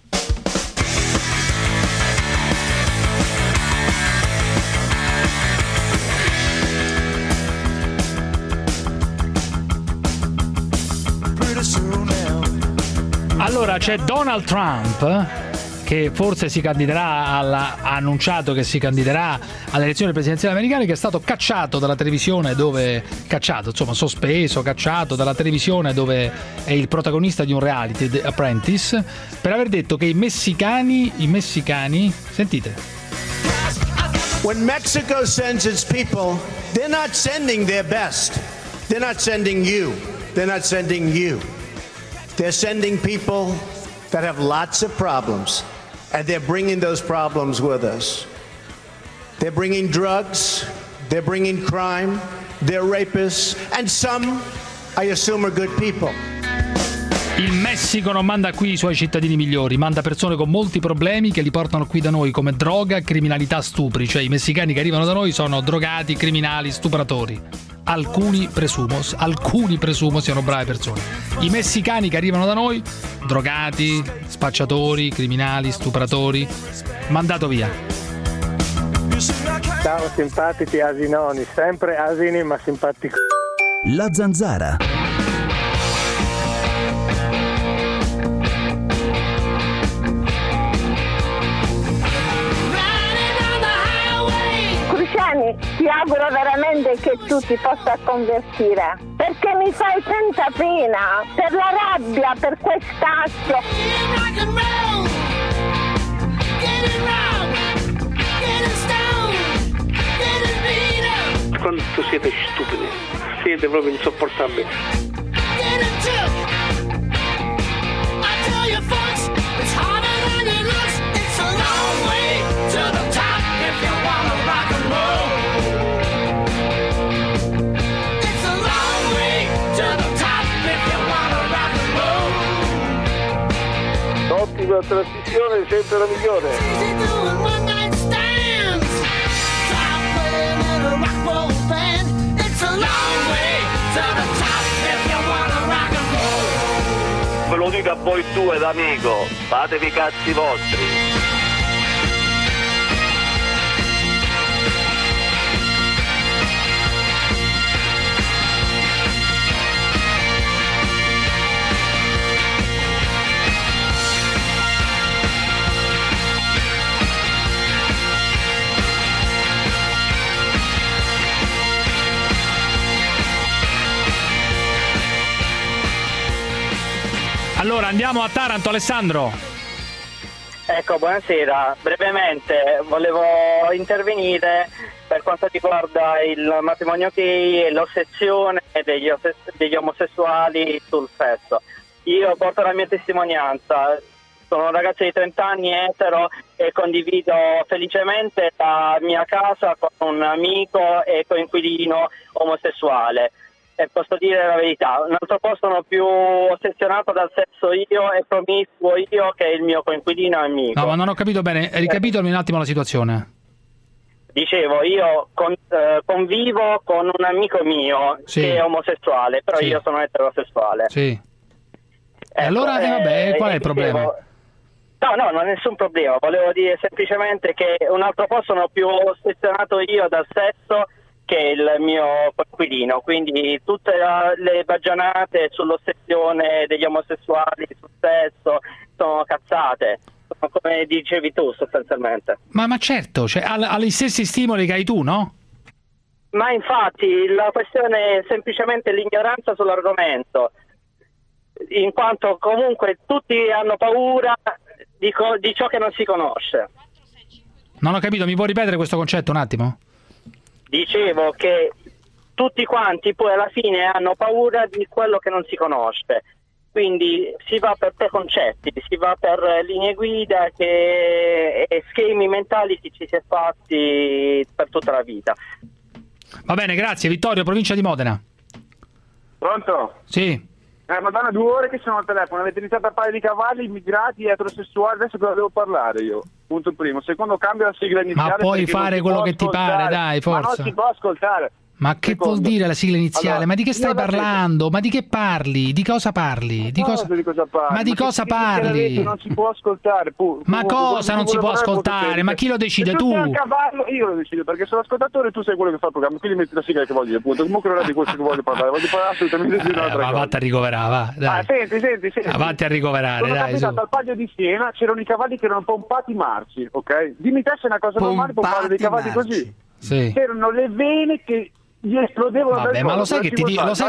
Allora c'è Donald Trump che forse si candiderà ha annunciato che si candiderà alle elezioni presidenziali americane, che è stato cacciato dalla televisione sospeso, cacciato dalla televisione dove è il protagonista di un reality, The Apprentice, per aver detto che i messicani, sentite. When Mexico sends its people, they're not sending their best. They're not sending you. They're not sending you. They're sending people that have lots of problems. And they're bringing those problems with us. They're bringing drugs, they're bringing crime, they're rapists, and some, I assume, are good people. Il Messico non manda qui i suoi cittadini migliori, manda persone con molti problemi che li portano qui da noi, come droga, criminalità, stupri. Cioè i messicani che arrivano da noi sono drogati, criminali, stupratori. Alcuni presumo siano brave persone. I messicani che arrivano da noi, drogati, spacciatori, criminali, stupratori, mandato via. Ciao simpatici asinoni, sempre asini ma simpatico. La Zanzara. Ti auguro veramente che tu ti possa convertire, perché mi fai tanta pena per la rabbia, per quest'astro. Quanto siete stupidi, siete proprio insopportabili. Ottima trasmissione, sempre la migliore. Ve lo dico a voi due d'amico, fatevi i cazzi vostri. Allora andiamo a Taranto, Alessandro. Ecco, buonasera. Brevemente volevo intervenire per quanto riguarda il matrimonio gay e l'ossessione degli omosessuali sul sesso. Io porto la mia testimonianza. Sono un ragazzo di 30 anni etero e condivido felicemente la mia casa con un amico e coinquilino omosessuale. E posso dire la verità, un altro po' sono più ossessionato dal sesso io e promiscuo io che il mio coinquilino amico. No, ma non ho capito bene, ricapitolami un attimo la situazione. Dicevo, io convivo con un amico mio che è omosessuale, però io sono eterosessuale. Sì. E allora, vabbè, qual è il problema? No, non è nessun problema, volevo dire semplicemente che un altro po' sono più ossessionato io dal sesso che il mio coinquilino, quindi tutte le baggianate sull'ossessione degli omosessuali, sul sesso, sono cazzate, sono come dicevi tu sostanzialmente. Ma certo, cioè, ha gli stessi stimoli che hai tu, no? Ma infatti la questione è semplicemente l'ignoranza sull'argomento, in quanto comunque tutti hanno paura di ciò che non si conosce. Non ho capito, mi puoi ripetere questo concetto un attimo? Dicevo che tutti quanti poi alla fine hanno paura di quello che non si conosce, quindi si va per preconcetti, si va per linee guida e schemi mentali che ci si è fatti per tutta la vita. Va bene, grazie. Vittorio, provincia di Modena. Pronto? Sì. Madonna, 2 ore che sono al telefono, avete iniziato a parlare di cavalli, immigrati, eterosessuali, adesso cosa devo parlare io? Punto primo. Secondo, cambio la sigla iniziale. Ma puoi fare quello che ti pare, dai, forza. Ma non si può ascoltare. Ma che vuol dire la sigla iniziale? Allora, ma di che stai parlando? Ma di che parli? Di cosa parli? Di cosa parli? Ma di cosa parli? Non si può ascoltare. Ma cosa non si può ascoltare? Ma chi lo decide? Tu? Io lo decido perché sono ascoltatore e tu sei quello che fa il programma, quindi metti la sigla che voglio, appunto. Comunque non è di questo che voglio parlare assolutamente di un'altra cosa. Vatti a ricoverare, va. Dai. Senti. Vatti a ricoverare, sono capitato al Palio di Siena, c'erano i cavalli che erano pompati marci, ok? Dimmi te se è una cosa normale pompare dei cavalli così. Sì. C'erano le vene che gli esplodevano. Vabbè, ma lo sai che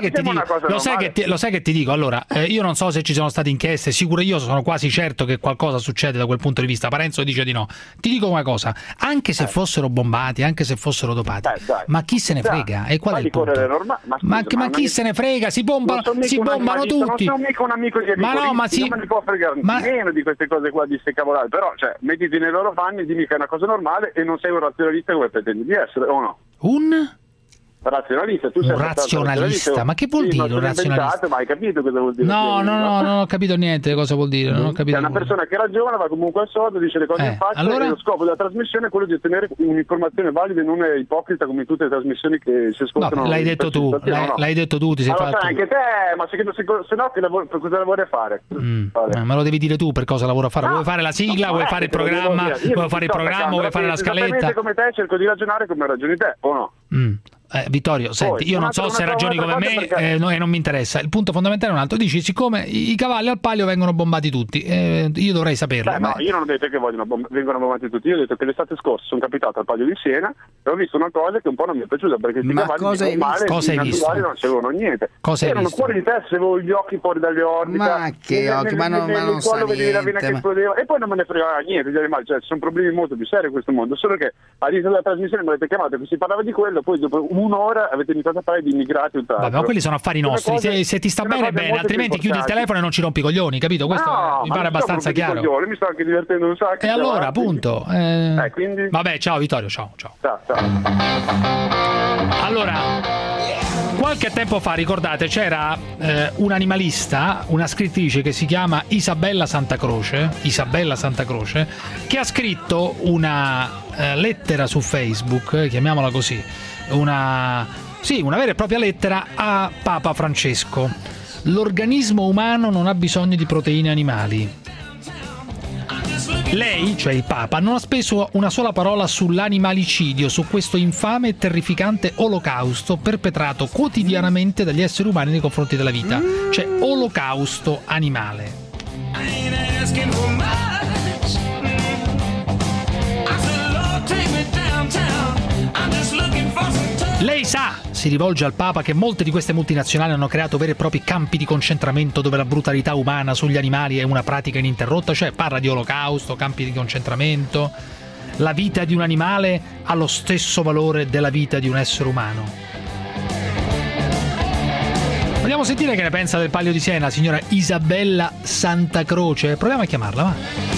ti dico. Allora, io non so se ci sono state inchieste, sicuro io sono quasi certo che qualcosa succede da quel punto di vista. Parenzo dice di no. Ti dico una cosa, anche se fossero bombati, anche se fossero dopati, ma chi se ne frega? E qual è il punto? Ma chi se ne frega? Si bombano tutti. Non sono mica un amico di Enrico, non me ne può fregare meno di queste cose qua, di ste cavolate. Però, cioè, mettiti nei loro panni, dimmi che è una cosa normale e non sei un razionalista come pretendi di essere, o no? Razionalista, tu sei un razionalista, ma che vuol dire un razionalista? Ma hai capito cosa vuol dire? No, non ho capito niente cosa vuol dire. Non ho capito. È una persona che ragiona, va comunque al sodo, dice le cose in faccia, allora? E lo scopo della trasmissione è quello di ottenere un'informazione valida e non è ipocrita come tutte le trasmissioni che si ascoltano. No, l'hai detto tu, l'hai detto tu, ti sei allora, fatto. Anche te, ma se no per cosa lavori a fare? Ma lo devi dire tu per cosa lavoro a fare? Vuoi fare la sigla, vuoi fare il programma, vuoi fare la scaletta? Come te cerco di ragionare come ragioni te, o no? Vittorio, senti, io non so se ragioni come me e non mi interessa. Il punto fondamentale è un altro. Dici, siccome i cavalli al Palio vengono bombati tutti, io dovrei saperlo. No, io non ho detto che vengono bombati tutti. Io ho detto che l'estate scorsa sono capitato al Palio di Siena e ho visto una cosa che un po' non mi è piaciuta, perché i cavalli cosa hai visto? Non c'erano niente. Cosa hai erano visto? fuori di te, se avevo gli occhi fuori dalle orbite. Ma che occhi, ma non sa niente. La vena che esplodeva, e poi non me ne fregava niente gli animali, cioè ci sono problemi molto più seri in questo mondo, solo che all'inizio della trasmissione mi avete chiamato che si parlava di quello, poi dopo un'ora avete iniziato a parlare di immigrati. Vabbè, ma quelli sono affari nostri, se ti sta bene bene, altrimenti chiudi il telefono e non ci rompi i coglioni, capito? Questo mi pare abbastanza chiaro. Mi sto anche divertendo un sacco. E allora, appunto, quindi... Vabbè, ciao Vittorio, ciao. Allora, qualche tempo fa, ricordate, c'era un'animalista, una scrittrice che si chiama Isabella Santa Croce, che ha scritto una lettera su Facebook, chiamiamola così, una vera e propria lettera a Papa Francesco. L'organismo umano non ha bisogno di proteine animali. Lei, cioè il Papa, non ha speso una sola parola sull'animalicidio, su questo infame e terrificante olocausto perpetrato quotidianamente dagli esseri umani nei confronti della vita, cioè olocausto animale. Lei sa, si rivolge al Papa, che molte di queste multinazionali hanno creato veri e propri campi di concentramento dove la brutalità umana sugli animali è una pratica ininterrotta, cioè parla di olocausto, campi di concentramento. La vita di un animale ha lo stesso valore della vita di un essere umano. Vogliamo sentire che ne pensa del Palio di Siena, signora Isabella Santa Croce? Proviamo a chiamarla, va.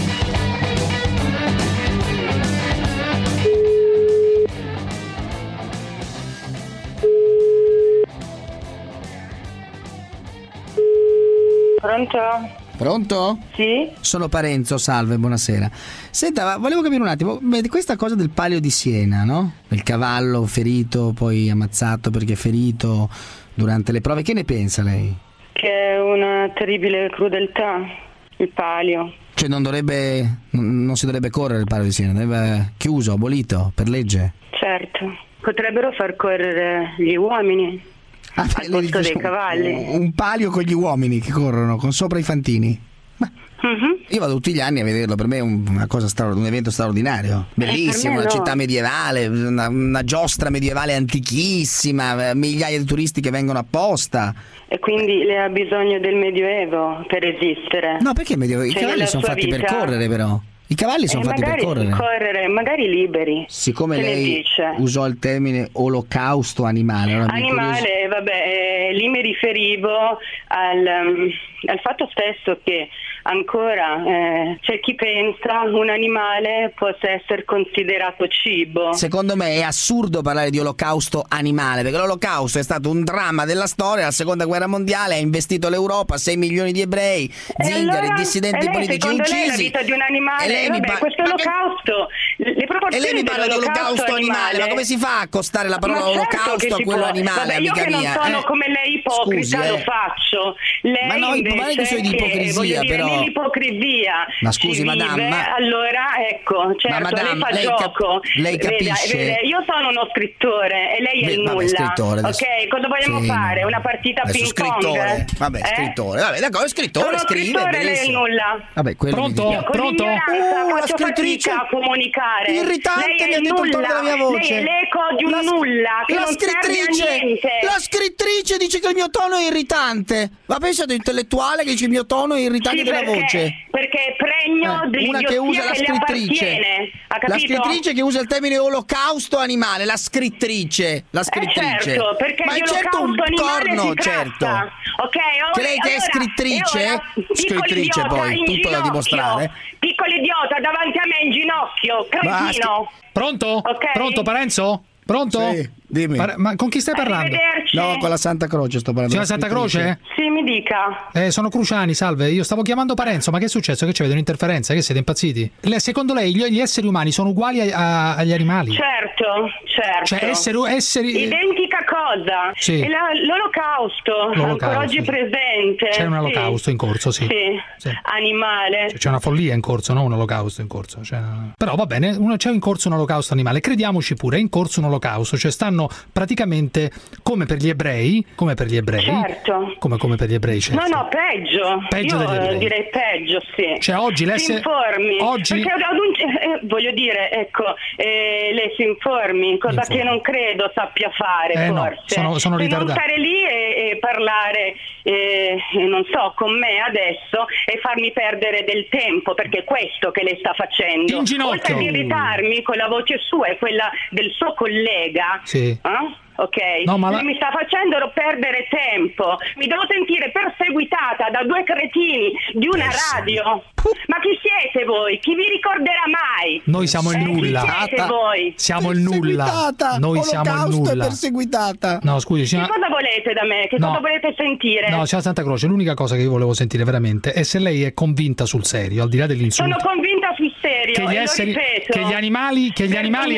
Pronto? Sì? Sono Parenzo, salve, buonasera. Senta, volevo capire un attimo, di questa cosa del Palio di Siena, no? Il cavallo ferito, poi ammazzato perché è ferito durante le prove, che ne pensa lei? Che è una terribile crudeltà, il Palio. Cioè non si dovrebbe correre il Palio di Siena, deve chiuso, abolito, per legge? Certo, potrebbero far correre gli uomini. Al posto dei cavalli. Un palio con gli uomini che corrono con sopra i fantini. Ma io vado tutti gli anni a vederlo, per me è un evento straordinario, bellissimo, una città medievale, una giostra medievale antichissima, migliaia di turisti che vengono apposta. E quindi lei ha bisogno del Medioevo per esistere? No, perché il Medioevo? I cavalli sono fatti per correre, però. I cavalli sono fatti per correre. Magari liberi. Siccome lei usò il termine olocausto animale. Vabbè, lì mi riferivo al fatto stesso che Ancora, c'è chi pensa un animale possa essere considerato cibo. Secondo me è assurdo parlare di olocausto animale, perché l'olocausto è stato un dramma della storia. La seconda guerra mondiale ha investito l'Europa, 6 milioni di ebrei, zingari, dissidenti politici uccisi. Lei la vita di un animale, questo olocausto, le proporzioni. E lei mi parla di olocausto animale, ma come si fa a accostare la parola olocausto a quello animale, amica mia? Io che non sono come lei ipocrita, scusi, lo faccio. Lei ma no, invece non è che sono di ipocrisia, però. Nell'ipocrisia ma scusi, madame, allora ecco, certo, madame, lei fa gioco. Lei capisce? Vede, io sono uno scrittore e lei è il nulla. Ok, cosa vogliamo fare? Una partita ping pong? Vabbè, scrittore. Vabbè, d'accordo, scrittore, scrive. Lei è il nulla. Vabbè, Pronto? Faccio fatica a comunicare. Irritante, mi ha detto il tono della mia voce. Lei è l'eco di un nulla che non serve a niente. La scrittrice dice che il mio tono è irritante. Ma pensato intellettuale che dice il mio tono è irritante della voce? Perché è pregno una che usa la scrittrice. La scrittrice che usa il termine olocausto animale, la scrittrice. Certo, perché ma è certo un corno, certo. Ok, che lei che è scrittrice, scrittrice poi, tutto da dimostrare. Piccolo idiota davanti a me in ginocchio, cretino. Pronto? Okay. Pronto, Parenzo? Pronto? Sì, dimmi. Ma con chi stai parlando? No, con la Santa Croce sto parlando. C'è la Santa Croce? Sì, mi dica. Sono Cruciani, salve. Io stavo chiamando Parenzo, ma che è successo? Che c'è? Vede un'interferenza? Che siete impazziti? Secondo lei gli esseri umani sono uguali agli animali? Certo. Cioè esseri... Identica cosa. Sì. L'olocausto, ancora oggi presente. C'è un olocausto in corso, sì. Animale. C'è una follia in corso, no? Un olocausto in corso. Però va bene, c'è in corso un olocausto animale. Crediamoci pure, è in corso un olocausto. Cioè stanno praticamente come per gli ebrei. Certo. Come per gli ebrei, certo. No, peggio. Peggio degli ebrei. Direi peggio, sì. Cioè oggi lei si informi. Oggi... Perché voglio dire, ecco, lei si informi, cosa che non credo sappia fare, forse. No, sono ritardato. Non stare lì e parlare, non so, con me adesso e farmi perdere del tempo, perché è questo che lei sta facendo. In ginocchio. Oltre ad irritarmi con la voce sua e quella del suo collega. Sì. Ok, no, ma mi sta facendo perdere tempo. Mi devo sentire perseguitata da due cretini di una radio. Ma chi siete voi? Chi vi ricorderà mai? Noi siamo il nulla. Chi siete voi? Siamo il nulla. Noi siamo il nulla. Perseguitata. No, scusi. Che cosa volete da me? Che cosa volete sentire? No, c'è la Santa Croce. L'unica cosa che io volevo sentire veramente è se lei è convinta sul serio, al di là dell'insulto. Sono convinta sul serio. Che gli animali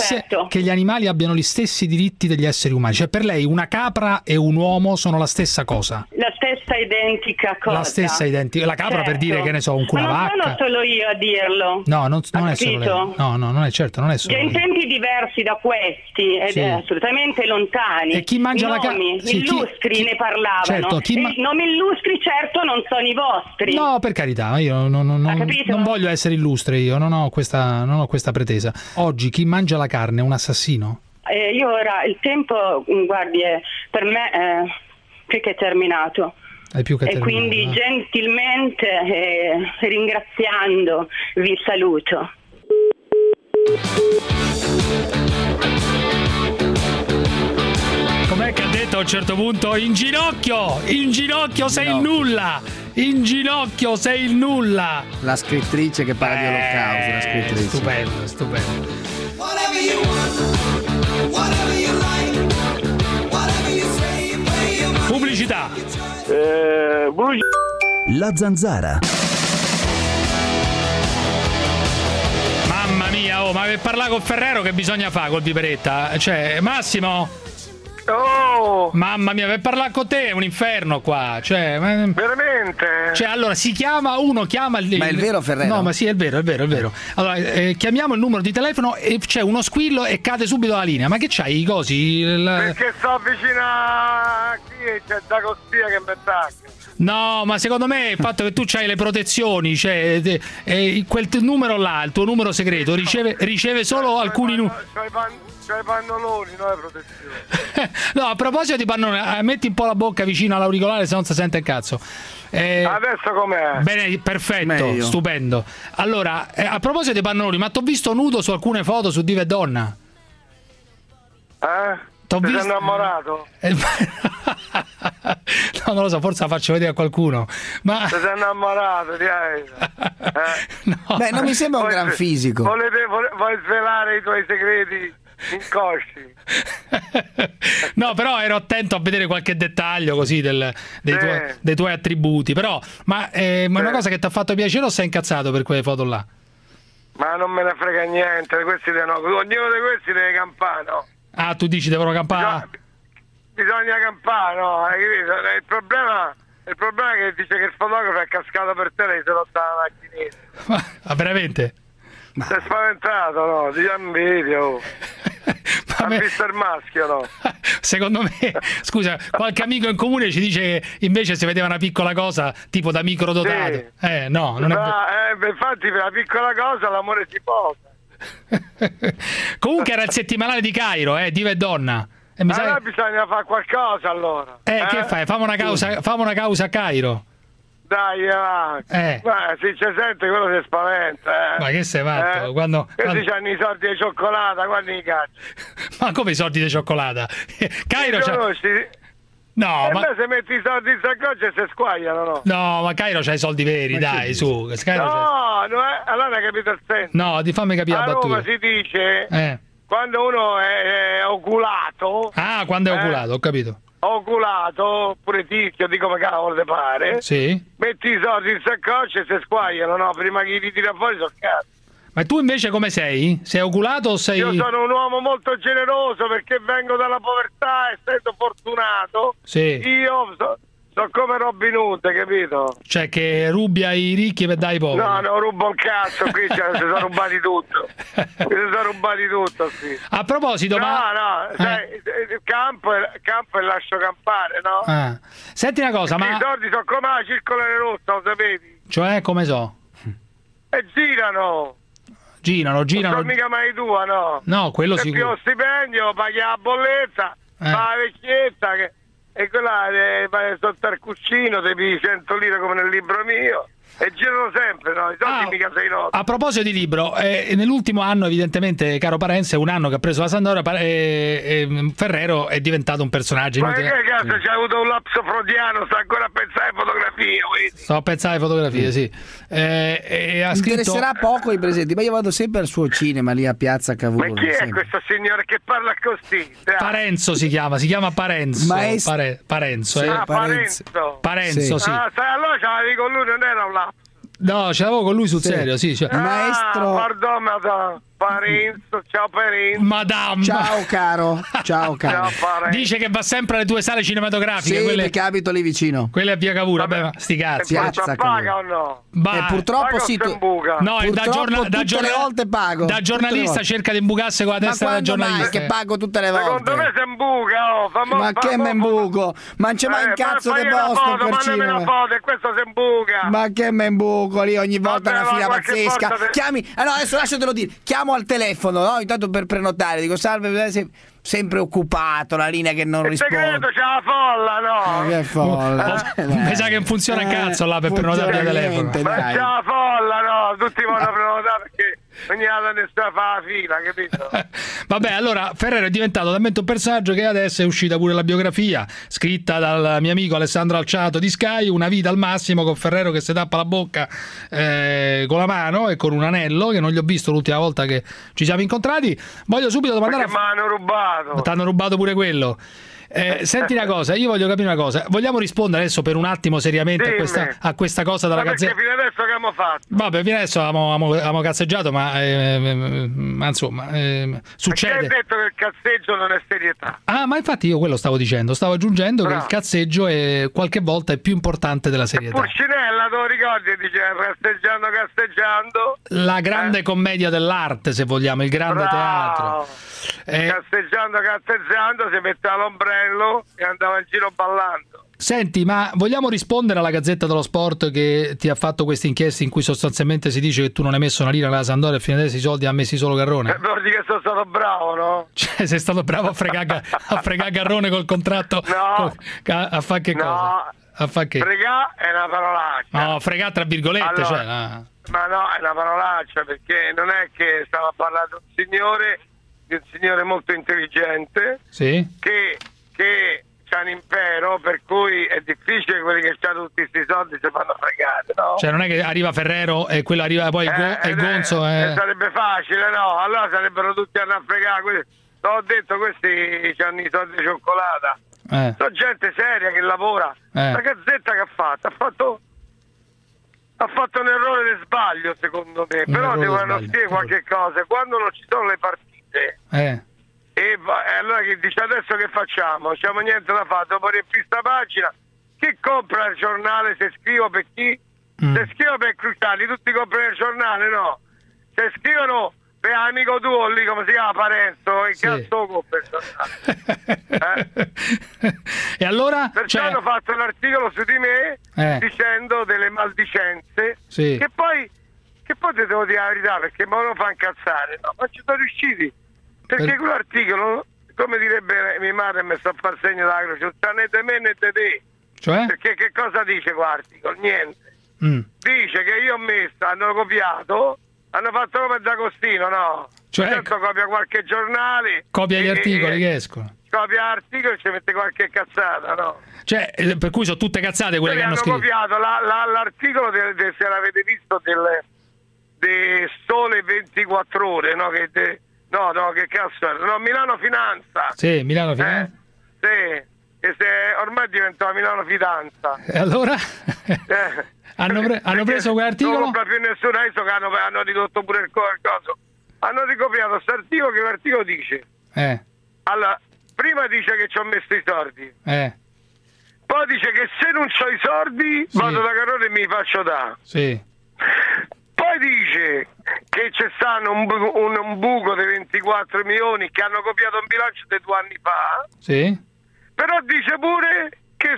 abbiano gli stessi diritti degli esseri umani. Cioè per lei una capra e un uomo sono la stessa cosa. La stessa identica cosa. La stessa identica. La capra, per dire, che ne so, una vacca. Ma non sono solo io a dirlo. No, non è solo lei. No, non è certo, non è solo. Già in tempi diversi da questi ed è assolutamente lontani. E chi mangia la carne? Illustri ne parlavano. Certo, I nomi illustri certo non sono i vostri. No, per carità, io non voglio essere illustre, io non ho questa pretesa. Oggi chi mangia la carne è un assassino? Io ora il tempo, guardi, per me è più che terminato. È più che terminato. E quindi gentilmente, ringraziando, vi saluto. Com'è che ha detto a un certo punto? In ginocchio sei il nulla! In ginocchio sei il nulla! La scrittrice che parla di olocausto, la scrittrice. Stupendo. Pubblicità. La Zanzara. Mamma mia, ma per parlare con Ferrero che bisogna fare col Piperetta? Cioè, Massimo? Oh! Mamma mia, per parlare con te è un inferno qua. Cioè, veramente? Cioè, allora chiama il. Ma è il vero Ferrero? No, ma sì, è il vero. Allora, chiamiamo il numero di telefono e c'è uno squillo e cade subito la linea. Ma che c'hai i cosi? Perché sto vicino a qui e c'è da costia che mi attacca. No, ma secondo me il fatto che tu c'hai le protezioni, cioè quel numero là, il tuo numero segreto, riceve solo alcuni numeri. C'ho i pannoloni, no le protezioni. No, a proposito di pannoloni, metti un po' la bocca vicino all'auricolare se non si sente il cazzo. Adesso com'è? Bene, perfetto, meglio. Stupendo. Allora, a proposito dei pannoloni, ma t'ho visto nudo su alcune foto su Diva e Donna? Ti sei innamorato? No, non lo so, forse la faccio vedere a qualcuno. Ma ti sei innamorato di No. Beh, non mi sembra un gran fisico. Vuoi svelare i tuoi segreti inconsci? No, però ero attento a vedere qualche dettaglio così dei tuoi attributi. Però, ma una cosa che ti ha fatto piacere o sei incazzato per quelle foto là? Ma non me ne frega niente, questi ognuno di questi deve campare, no? Ah, tu dici devono campare? Bisogna campare, no? Il problema è che dice che il fotografo è cascato per terra e si è rotta la macchinetta. Ma veramente? Si è spaventato, no? Dice un video. Ha visto il maschio, no? Secondo me, scusa, qualche amico in comune ci dice che invece si vedeva una piccola cosa tipo da microdotato. Sì. No, non è infatti per la piccola cosa l'amore si posa. Comunque era il settimanale di Cairo, Diva e Donna. Allora bisogna fare qualcosa allora. Che fai? Famo una causa a Cairo. Dai, ma se ci sente quello si spaventa. Ma che sei matto? Quando c'hanno i soldi di cioccolata, quando li cacci? Ma come i soldi di cioccolata? Cairo No, ma se metti i soldi in saccoccia e si squagliano, no? No, ma Cairo c'ha i soldi veri, dai, su. Allora hai capito il senso. No, fammi capire la battuta. A Roma si dice quando uno è oculato. Ah, quando è oculato, ho capito. Oculato, pure ticchio, di come cavolo te pare. Sì. Metti i soldi in saccoccia e si squagliano, no? Prima che li tira fuori sono cazzo. Ma tu invece come sei? Sei oculato o sei... Io sono un uomo molto generoso perché vengo dalla povertà, essendo fortunato. Sì. Io sono come Robin Hood, capito? Cioè che rubi ai ricchi per dare ai poveri. No, rubo un cazzo, qui si sono rubati tutto. Sì. A proposito, il campo e lascio campare, no? Senti una cosa, I soldi sono come la circolare rossa, lo sapete? Cioè, come so? E girano. Non sono mica mai tua, no? No, quello se sicuro. Se più stipendio, paghi la bolletta, fa la vecchietta e quella sotto al cuscino ti pigli 100 lire come nel libro mio. E girano sempre, no? I soldi mica sei noti. A proposito di libro, nell'ultimo anno, evidentemente, caro Parenzo, è un anno che ha preso la Sampdoria, Ferrero è diventato un personaggio. Ma che cazzo, c'è avuto un lapso freudiano, sta ancora a pensare alle fotografie, quindi. Sto a pensare alle fotografie, sì. Ha interesserà poco i presenti, ma io vado sempre al suo cinema lì a Piazza Cavour. Ma chi è questo signore che parla così? Parenzo si chiama Parenzo. Parenzo. Parenzo, sì. Allora ce l'avevi con lui, non era un lapso. No, ce l'avevo con lui sul serio, sì. Maestro. Pardon, madame. Parenzo, ciao Parenzo. Madame. Ciao caro. Ciao Dice che va sempre alle tue sale cinematografiche. Sì, quelle... perché abito lì vicino. Quelle a Via Cavour, vabbè, ma sti cazzi. Paga o no? Purtroppo sì. No, tutte le volte pago. Da giornalista cerca di imbucarsi con la testa da giornalista. Che pago tutte le volte. Secondo me si imbuca, ma che me imbuco? Ma non c'è mai un cazzo di posto per cinema. Una foto e questo si imbuca. Ma che me imbuco lì ogni volta una fila pazzesca. Chiami, no, adesso lasciatelo dire. Chiamo al telefono, no? Intanto per prenotare, dico salve, sempre occupato, la linea che non risponde. Il segreto c'è la folla, no? Che folla? Mi sa che non funziona cazzo là per prenotare il telefono. Ma c'è la folla, no? Tutti vanno a prenotare perché ogni volta ne sta fa la fila, capito? Vabbè, allora Ferrero è diventato talmente un personaggio che adesso è uscita pure la biografia scritta dal mio amico Alessandro Alciato di Sky, Una vita al massimo, con Ferrero che si tappa la bocca con la mano e con un anello, che non gli ho visto l'ultima volta che ci siamo incontrati. Voglio subito domandare mi hanno rubato. Ti hanno rubato pure quello. Senti una cosa, io voglio capire una cosa. Vogliamo rispondere adesso per un attimo seriamente a questa cosa dalla Gazzetta? Perché fino adesso che abbiamo fatto? Vabbè, fino adesso abbiamo cazzeggiato, ma insomma, succede. Perché hai detto che il cazzeggio non è serietà? Ah, ma infatti io quello stavo dicendo. Stavo aggiungendo che il cazzeggio qualche volta è più importante della serietà. Pulcinella, te lo ricordi? Dice cazzeggiando. La grande commedia dell'arte, se vogliamo, il grande teatro. Cazzeggiando, si metteva l'ombrello e andava in giro ballando. Senti, ma vogliamo rispondere alla Gazzetta dello Sport che ti ha fatto questa inchiesta in cui sostanzialmente si dice che tu non hai messo una lira nella Sampdoria e fino adesso i soldi ha messi solo Garrone? Vuol dire che sono stato bravo, no? Cioè, sei stato bravo a fregare Garrone col contratto? No. A fare che cosa? A fare che? Fregare è una parolaccia. No, fregare tra virgolette, allora, cioè. Ma no, è una parolaccia, perché non è che stava parlando di un signore molto intelligente, sì, che c'ha un impero, per cui è difficile quelli che hanno tutti questi soldi si fanno fregare, no? Cioè non è che arriva Ferrero e quello arriva poi il Gonzo. Sarebbe facile, no? Allora sarebbero tutti a fregare. L'ho detto, questi hanno i soldi di cioccolata. Sono gente seria che lavora. La Gazzetta che ha fatto un errore di sbaglio, secondo me. Però devono spiegare qualche cosa. Quando non ci sono le partite, e allora che dice adesso che facciamo? Non c'è niente da fare, dopo riempire sta pagina. Chi compra il giornale? Se scrivo per chi? Se scrivo per Cruciani, tutti comprano il giornale, no? Se scrivono per amico tuo lì, come si chiama, Parenzo, che cazzo compra il giornale? E allora? Perciò hanno fatto un articolo su di me dicendo delle maldicenze che poi ti devo dire la verità, perché me lo fa incazzare, no? Ma ci sono riusciti, perché quell'articolo, come direbbe mia madre, mi sta a far segno della croce, non sta né di me né di te. Cioè? Perché che cosa dice quell'articolo? Niente. Dice che io ho messo, hanno copiato, hanno fatto come D'Agostino, no? Cioè, certo, copia qualche giornale, copia gli articoli che escono, copia l'articolo e ci mette qualche cazzata, no? Cioè, per cui sono tutte cazzate quelle che hanno scritto. Copiato l'articolo se l'avete visto del Sole 24 Ore, no? Che che cazzo era? No, Milano Finanza. Sì, Milano Finanza. Sì, che ormai diventò Milano Fidanza. E allora? Hanno preso quell'articolo? Non compra più nessuno, adesso che hanno ridotto pure il coso. Hanno ricopiato questo articolo, che l'articolo dice. Allora, prima dice che ci ho messo i soldi. Poi dice che se non c'ho i soldi vado da Carrone e mi faccio dare. Sì. Poi dice che c'è stato un buco di 24 milioni che hanno copiato un bilancio di 2 anni fa. Sì. Però dice pure che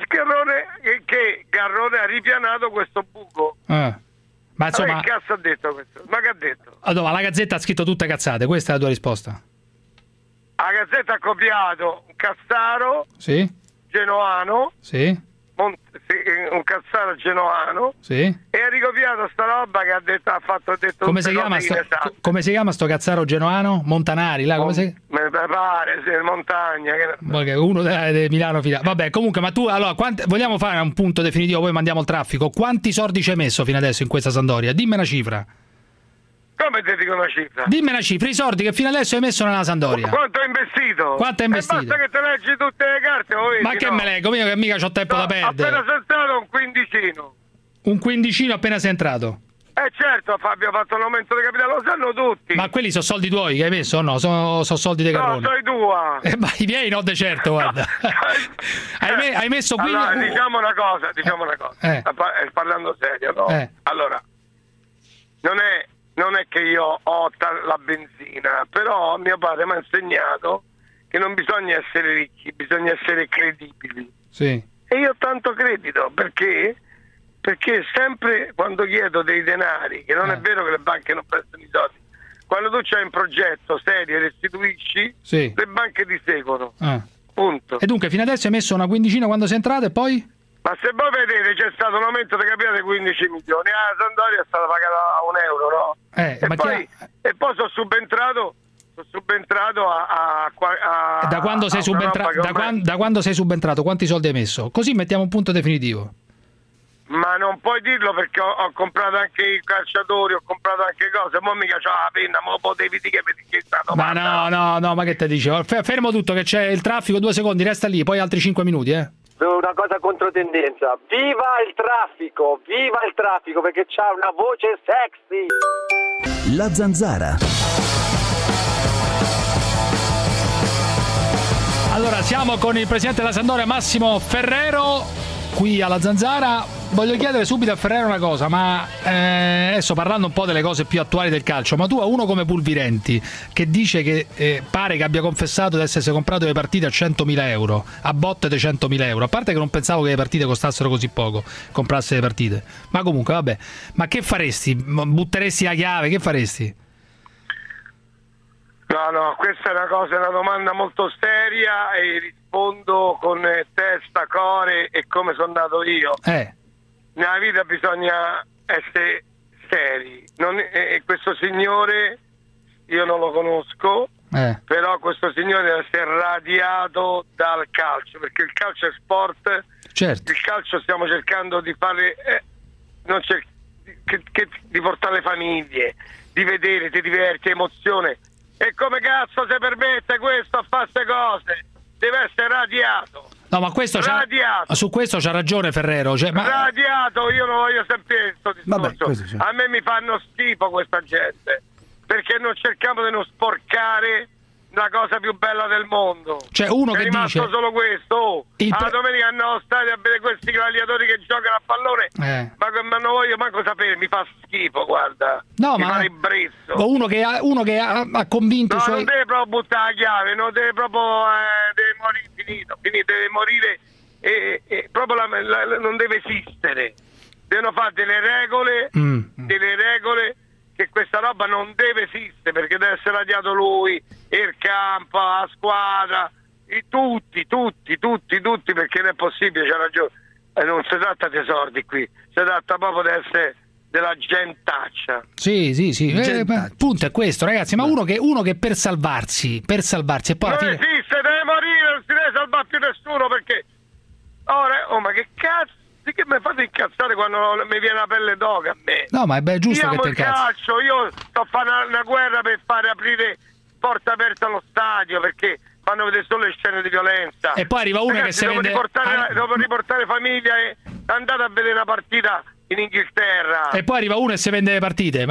Garrone ha ripianato questo buco. Ma insomma, che cazzo ha detto questo? Ma che ha detto? Allora, la Gazzetta ha scritto tutte cazzate, questa è la tua risposta. La Gazzetta ha copiato un Cassaro genoano. Sì. Un Cassaro genoano. Sì. E ha ricopiato sta roba che ha detto come si chiama sto Cazzaro genoano? Montanari, là, come si... Mi pare, Montagna. Uno di Milano Fidanza. Vabbè, comunque, ma tu allora vogliamo fare un punto definitivo, poi mandiamo il traffico. Quanti soldi ci hai messo fino adesso in questa Sampdoria? Dimmi una cifra. Come ti dico una cifra? Dimmi una cifra, i soldi che fino adesso hai messo nella Sampdoria. Quanto hai investito? Quanto hai investito? Basta che te leggi tutte le carte, vedi, ma che me leggo? Io che mica c'ho tempo da perdere. Appena sei entrato un quindicino. Un quindicino appena sei entrato? Certo, Fabio, ha fatto un aumento di capitale, lo sanno tutti. Ma quelli sono soldi tuoi che hai messo o no? Sono soldi dei Carrone? No, sono i tuoi. Ma i miei no, de certo, guarda. hai messo qui... Allora, diciamo una cosa. Parlando serio, no? Allora, non è che io ho la benzina, però mio padre mi ha insegnato che non bisogna essere ricchi, bisogna essere credibili. Sì. E io ho tanto credito, perché sempre quando chiedo dei denari, che non è vero che le banche non prestano i soldi, quando tu c'hai un progetto serio e restituisci, le banche ti seguono. Punto. E dunque fino adesso hai messo una quindicina quando sei entrato e poi? Ma se voi vedete c'è stato un aumento di capitale di 15 milioni, la Sampdoria è stata pagata a €1, no? E poi sono subentrato a da quando sei subentrato quanti soldi hai messo? Così mettiamo un punto definitivo. Ma non puoi dirlo, perché ho comprato anche i calciatori, ho comprato anche cose, mo mica c'ho la penna, mo potevi dire che è stato. Ma no, ma che te dicevo? Fermo tutto che c'è il traffico, 2 secondi, resta lì, poi altri 5 minuti, Una cosa controtendenza. Viva il traffico, perché c'ha una voce sexy. La Zanzara. Allora, siamo con il presidente della Sampdoria Massimo Ferrero qui alla Zanzara. Voglio chiedere subito a Ferrero una cosa, ma adesso parlando un po' delle cose più attuali del calcio, ma tu a uno come Pulvirenti, che dice che pare che abbia confessato di essersi comprato le partite a 100.000 euro, a botte di 100.000 euro, a parte che non pensavo che le partite costassero così poco, comprarsi le partite, ma comunque vabbè, ma che faresti? Butteresti la chiave? Che faresti? No, questa è una domanda molto seria e rispondo con testa, core e come sono nato io. Nella vita bisogna essere seri. Questo signore io non lo conosco, però questo signore deve essere radiato dal calcio, perché il calcio è sport. Certo. Il calcio stiamo cercando di fare di portare le famiglie, di vedere, ti diverti, emozione. E come cazzo si permette questo a fare queste cose? Deve essere radiato. No, ma questo su questo c'ha ragione Ferrero. Radiato, io non voglio sapere questo discorso. A me mi fanno schifo questa gente, perché non cerchiamo di non sporcare la cosa più bella del mondo. Cioè uno è che rimasto dice solo questo. La domenica andiamo allo stadio a vedere questi gladiatori che giocano a pallone, ma non voglio manco sapere, mi fa schifo, guarda. No, mi ma fa ribrezzo. Uno che ha convinto non deve proprio buttare la chiave, non deve proprio deve morire, deve morire e proprio non deve esistere. Devono fare delle regole che questa roba non deve esistere, perché deve essere radiato lui, il campo, la squadra, tutti, perché non è possibile, c'ha ragione. Non si tratta di soldi qui, si tratta proprio di essere della gentaccia. Sì. Punto è questo, ragazzi, ma uno che per salvarsi e poi alla fine... esiste, deve morire, non si deve salvare più nessuno, perché ora, ma che cazzo? Sì, che mi fate incazzare quando mi viene la pelle d'oca a me. No, ma è giusto che ti incazzi. Io sto a fare una guerra per fare aprire porta aperta allo stadio, perché fanno vedere solo le scene di violenza. E poi arriva uno che si vende... Devo riportare famiglia e andate a vedere una partita in Inghilterra. E poi arriva uno e si vende le partite.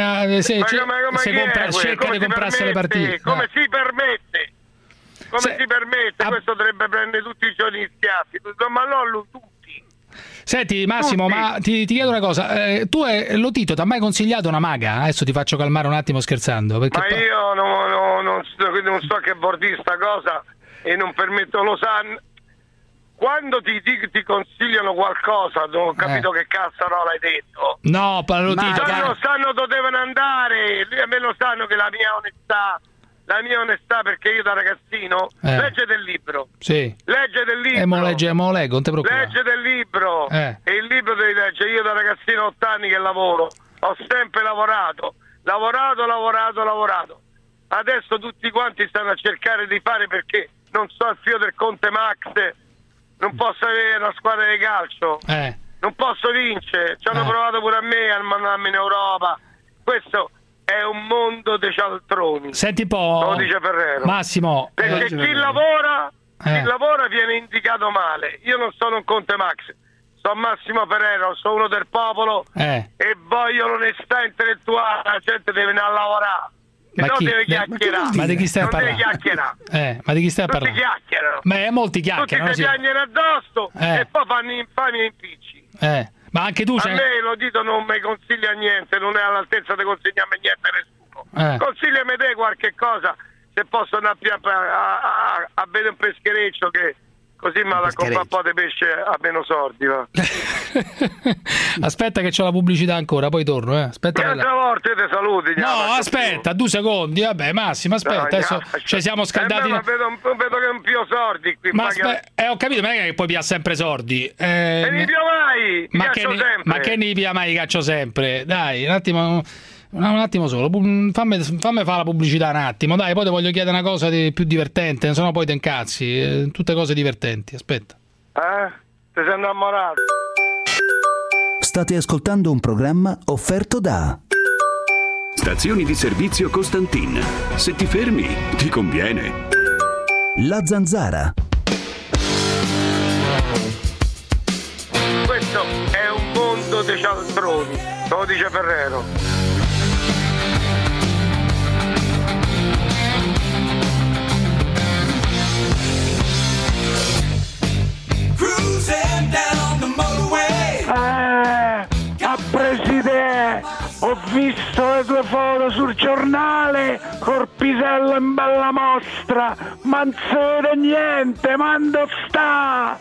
Cerca di comprarsi le partite. Come si permette? Si permette? Questo dovrebbe prendere tutti i giorni schiaffi. Ma non tutti. Senti Massimo, ma ti chiedo una cosa, tu Lotito ti ha mai consigliato una maga? Adesso ti faccio calmare un attimo scherzando, perché ma io non so che vuol dire sta cosa e non permetto, lo sanno. Quando ti consigliano qualcosa, non ho capito che cazzarola hai detto. No, Lotito, sanno dove devono andare, a me lo sanno che la mia onestà, perché io da ragazzino legge del libro. Sì. Legge del libro. Mo leggo, non ti preoccupare. Legge del libro. E il libro devi leggere. Io da ragazzino 8 anni che lavoro, ho sempre lavorato. Adesso tutti quanti stanno a cercare di fare, perché non so il fio del Conte Max, non posso avere una squadra di calcio. Non posso vincere. Ci hanno provato pure a me a mandarmi in Europa. Questo è un mondo dei cialtroni. Senti un po', lo dice Ferrero. Massimo, perché chi lavora viene indicato male. Io non sono un Conte Max, sono Massimo Ferrero, sono uno del popolo e voglio l'onestà intellettuale. La gente deve andare a lavorare, deve chiacchierare. Ma di chi stai parlando? Ma di chi stai parlando? Tutti chiacchierano. Ma molti chiacchierano. Tutti si piangono addosso e poi fanno infami e impicci. Ma anche tu a me Lotito non mi consiglia niente, non è all'altezza di consigliarmi niente a nessuno. Consigliami te qualche cosa, se posso andare a vedere un peschereccio, che così me la compra un po' di pesce a meno sordi, va. Aspetta che c'ho la pubblicità ancora, poi torno. Aspetta. Un'altra volta ti saluti. Aspetta, 2 secondi. Vabbè, Massimo, aspetta. Adesso ci siamo scaldati. Ma vedo che non pio sordi qui. Ho capito, ma non è che poi pia sempre sordi. E mi pio mai. Ma che ne pia mai, caccio sempre. Dai, un attimo solo. Fammi fare la pubblicità un attimo. Dai, poi ti voglio chiedere una cosa di più divertente. Sennò poi ti incazzi. Tutte cose divertenti. Aspetta. Ti sei innamorato? State ascoltando un programma offerto da Stazioni di servizio Costantin. Se ti fermi, ti conviene. La Zanzara. Questo è un mondo dei cialtroni, lo dice Ferrero. Presidente, ho visto le tue foto sul giornale col pisello in bella mostra, ma non si vede niente, ma dove sta?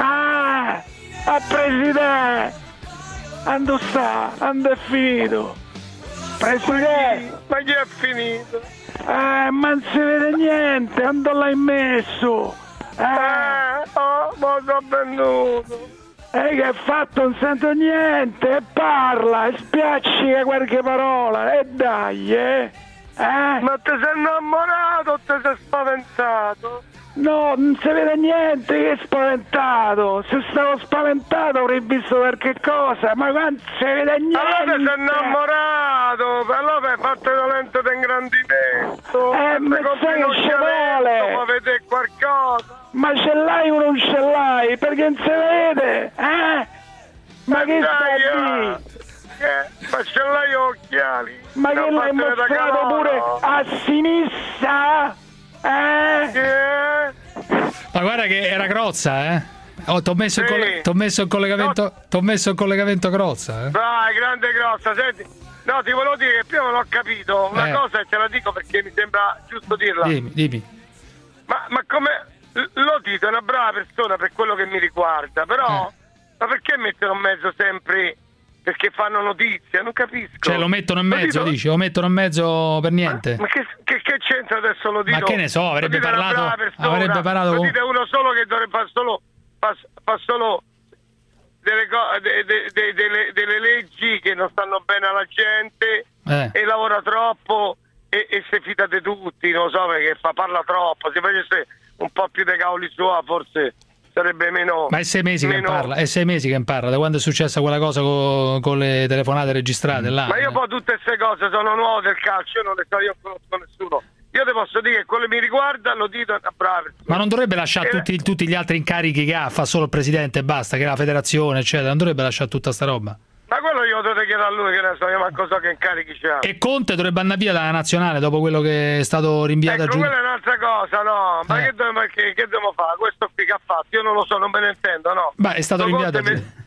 Presidente, dove sta? Dove è finito? Presidente, ma chi è finito? Ma non si vede niente, dove l'hai messo? Ma sono venuto. Che hai fatto? Non sento niente, parla, spiaccica qualche parola, e dai, Ma te sei innamorato o te sei spaventato? No, non si vede niente, che è spaventato. Se stavo spaventato avrei visto qualche cosa, ma non si vede niente. Allora te sei innamorato, allora hai fatto talento di ingrandimento. Ma sai che ci vuole? Ma vedere qualcosa. Ma ce l'hai o non ce l'hai? Perché non si vede? Ma che stai lì? Ma ce l'hai occhiali? Ma che l'hai mostrato pure a sinistra? Ma guarda che era Crozza, t'ho messo il collegamento Crozza, Vai, grande Crozza, senti. No, ti volevo dire che prima non ho capito una cosa e te la dico perché mi sembra giusto dirla. Dimmi. Ma come Lotito è una brava persona per quello che mi riguarda, però ma perché mettono in mezzo sempre perché fanno notizia? Non capisco. Cioè lo mettono in mezzo, dici? Lo mettono in mezzo per niente? Ma che c'entra adesso Lotito? Ma che ne so, avrebbe parlato Lotito è uno solo che dovrebbe fare solo delle leggi che non stanno bene alla gente e lavora troppo e si fida di tutti, non so, perché parla troppo. Se facesse un po' più dei cavoli sua forse sarebbe meno. Ma è 6 mesi che parla, da quando è successa quella cosa con le telefonate registrate là. Ma io poi tutte queste cose sono nuove del calcio, io non le so, io non conosco nessuno. Io ti posso dire che quello che mi riguarda lo dico a brave. Ma non dovrebbe lasciare tutti gli altri incarichi che fa solo il presidente e basta, che è la federazione, eccetera, non dovrebbe lasciare tutta sta roba. Ma quello io devo chiedere a lui, che ne so, io manco so che incarichi c'ha. E Conte dovrebbe andare via dalla nazionale dopo quello che è stato rinviato a giudizio. Quella è un'altra cosa, no? Ma che dobbiamo fare? Questo qui che ha fatto? Io non lo so, non me ne intendo, no? Ma è stato rinviato.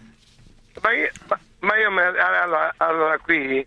Allora qui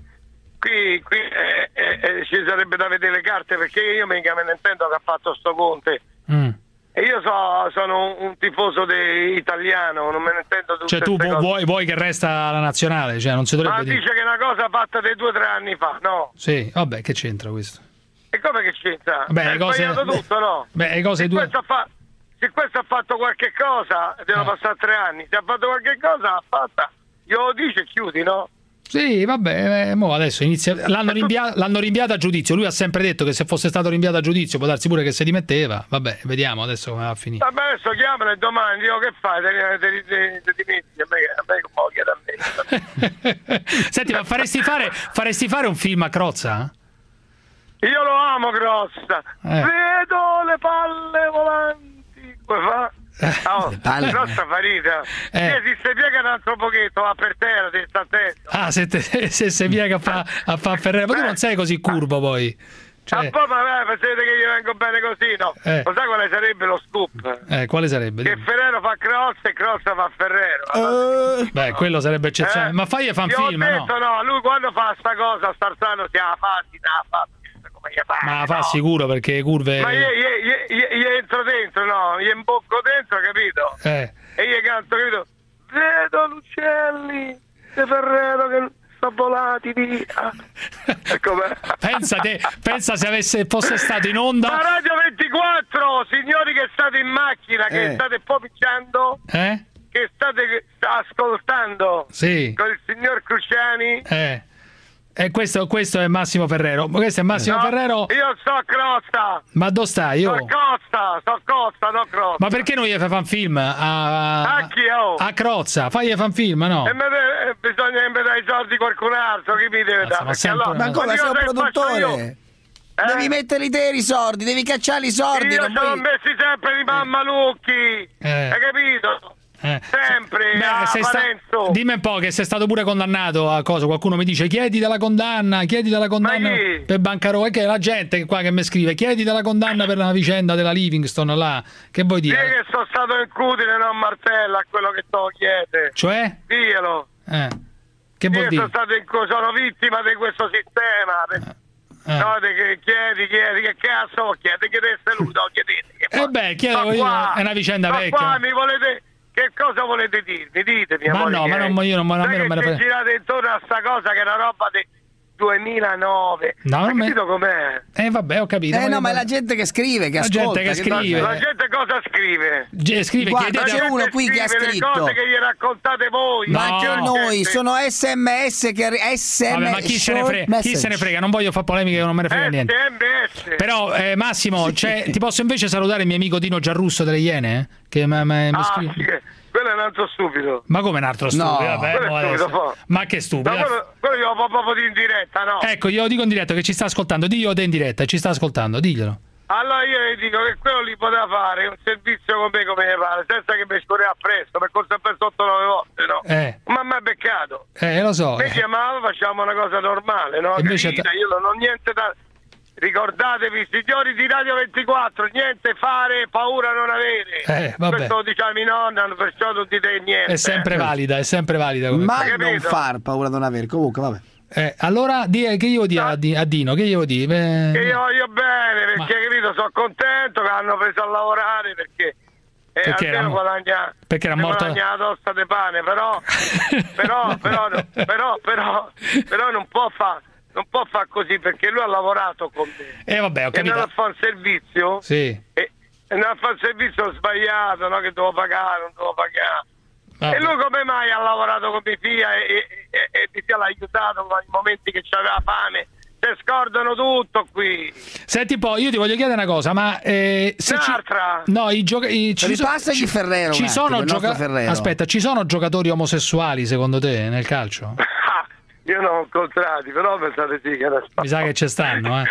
ci sarebbe da vedere le carte, perché io mica me ne intendo che ha fatto sto Conte. E io sono un tifoso italiano, non me ne intendo tutte. Cioè tu vuoi che resta la nazionale, cioè non si dovrebbe dire. Ma dice che è una cosa fatta dei 2 o 3 anni fa, no? Sì, vabbè, che c'entra questo? E come che c'entra? Beh, è sbagliato tutto, no? Beh, le cose se questo ha fatto qualche cosa, devono passare 3 anni. Se ha fatto qualche cosa, l'ha fatta. Glielo dice e chiudi, no? Sì, vabbè, mo adesso inizia. L'hanno rinviato a giudizio. Lui ha sempre detto che se fosse stato rinviato a giudizio può darsi pure che si dimetteva. Vabbè, vediamo adesso come va a finire. Vabbè, adesso chiamano e domani, io che fai? Ti dimetti? A me come chiede a me. Senti, ma faresti fare un film a Crozza? Io lo amo Crozza. Vedo le palle volanti. Come fa? Crozza farita. Se si piega un altro pochetto, va per terra, ti sta attento. Se si piega a fa Ferrero, ma tu non sei così curvo poi. Cioè... ma vedete che gli vengo bene così, no? Lo sai quale sarebbe lo scoop? Quale sarebbe? Che Ferrero fa Crozza e Crozza fa Ferrero. Beh, quello sarebbe eccezionale. Ma fai un film, detto, no? Lui quando fa sta cosa, Starzano si ha fa. Ma la fa sicuro, perché curve. Ma io entro dentro, no? Gli imbocco dentro, capito? E gli canto, capito? Vedo l'uccelli di Ferrero che sono volati via. Pensa se fosse stato in onda. Ma Radio 24, signori che state in macchina, che state pomiciando, che state ascoltando con il signor Cruciani. E questo è Massimo Ferrero. Questo è Massimo Ferrero. Io sto a Crozza. Ma dove stai? Io sto Costa, no Crozza. Ma perché non gli fai fan film a Crozza? Fai fan film, no? Bisogna dare i soldi a qualcun altro. Chi mi deve dare? Ma ancora sei un produttore. Devi metterli te i soldi, devi cacciare i soldi. Io ce l'ho messi sempre di mammalucchi. Hai capito? Sempre. Dimmi un po' che sei stato pure condannato a cosa? Qualcuno mi dice chiedi della condanna per Bancarò, e che la gente qua che mi scrive chiedi della condanna per la vicenda della Livingstone là. Che vuoi dire? Sì, che sono stato incudine, non martello a quello che tu chiede. Cioè? Diglielo. Che vuol dire? Sono vittima di questo sistema. No, che chiedi, che cazzo chiedi? Chiedesse lui, no, chiedete. Chiedo io, è una vicenda vecchia. Qua mi volete... Che cosa volete dirmi? Ditemi, ma no, ma io non me ne girate intorno a sta cosa che è una roba di 2009. No, hai capito com'è? Vabbè, ho capito. No, ma è la gente che scrive, che ascolta. Gente che scrive. La gente cosa scrive? Scrive, guarda, c'è uno qui che ha scritto le cose che gli raccontate voi. Ma anche noi, sono SMS che Vabbè, ma chi se ne frega? Non voglio fare polemiche, non me ne frega niente. SMS. Però Massimo, ti posso invece salutare il mio amico Dino Giarrusso delle Iene? Che mi scrive. Sì. Quello è un altro stupido. Ma come un altro stupido? No, vabbè, stupido ma che stupido. Ma quello io lo proprio di in diretta, no? Ecco, io lo dico in diretta che ci sta ascoltando. Diglielo te in diretta, ci sta ascoltando, diglielo. Allora io gli dico che quello lì poteva fare un servizio con me come ne pare, senza che mi scorreva appresso, perché ho sempre sotto 9 volte, no? Ma mi ha beccato. Lo so. Mi chiamava, facciamo una cosa normale, no? Invece io non ho niente da... Ricordatevi, signori di Radio 24, niente fare, paura non avere. Vabbè. Questo lo diceva mia nonna, perciò non dite niente. È sempre valida come ma non far paura non avere. Comunque, vabbè. Allora, che io dico a Dino? Che io dico? Che io voglio bene, perché capito, sono contento che hanno preso a lavorare, perché almeno guadagna, perché era morto la tosta di pane, però non può fare. Non può fare così, perché lui ha lavorato con me. Vabbè, ho capito. E andava a fare un servizio. Sì. E andava a fare un servizio sbagliato, no? Che dovevo pagare, non dovevo pagare. Vabbè. E lui come mai ha lavorato con mia figlia e mia figlia l'ha aiutato nei momenti che c'aveva fame? Se scordano tutto qui. Senti, poi io ti voglio chiedere una cosa, ma se ripassagli Ferrero. Ci sono Aspetta, ci sono giocatori omosessuali secondo te nel calcio? Io non ho incontrati, però pensate sì che era spazio. Mi sa che ci stanno,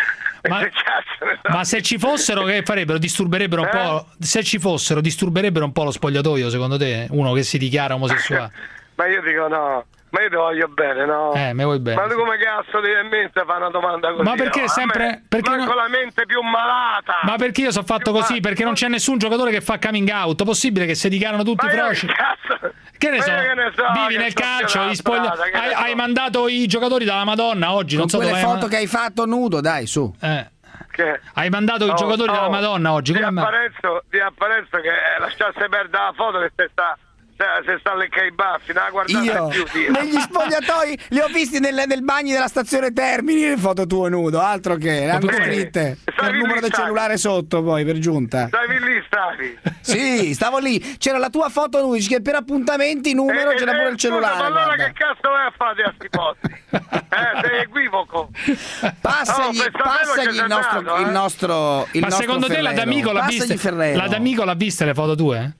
ma se ci fossero, che farebbero? Disturberebbero un po'. Se ci fossero, disturberebbero un po' lo spogliatoio, secondo te? Uno che si dichiara omosessuale. Ma io dico no. Ma io ti voglio bene, no? Mi vuoi bene. Ma tu come cazzo devi in mente fare una domanda così? Ma perché sempre... Perché con la mente più malata. Ma perché io sono fatto così? Perché non c'è nessun giocatore che fa coming out. Possibile che si dichiarano tutti froci? Che ne so? Vivi nel calcio, hai mandato i giocatori dalla Madonna oggi. Con non so quelle dove foto che hai fatto nudo, dai, su. Hai mandato i giocatori dalla Madonna oggi. Di apparenza che lasciasse perdere la foto che se sta a leccare i baffi, non la guardate più. Negli spogliatoi li ho visti nel bagno della stazione Termini le foto tuo nudo, altro che hanno scritte il numero del cellulare sotto, poi per giunta. Stavi lì, stavi? Sì, stavo lì, c'era la tua foto nudo, dici che per appuntamenti numero c'era pure il cellulare. Ma allora che cazzo vai a fare a sti posti? Sei equivoco. Passagli il nostro ma secondo te la D'Amico l'ha vista? La D'Amico l'ha vista le foto tue?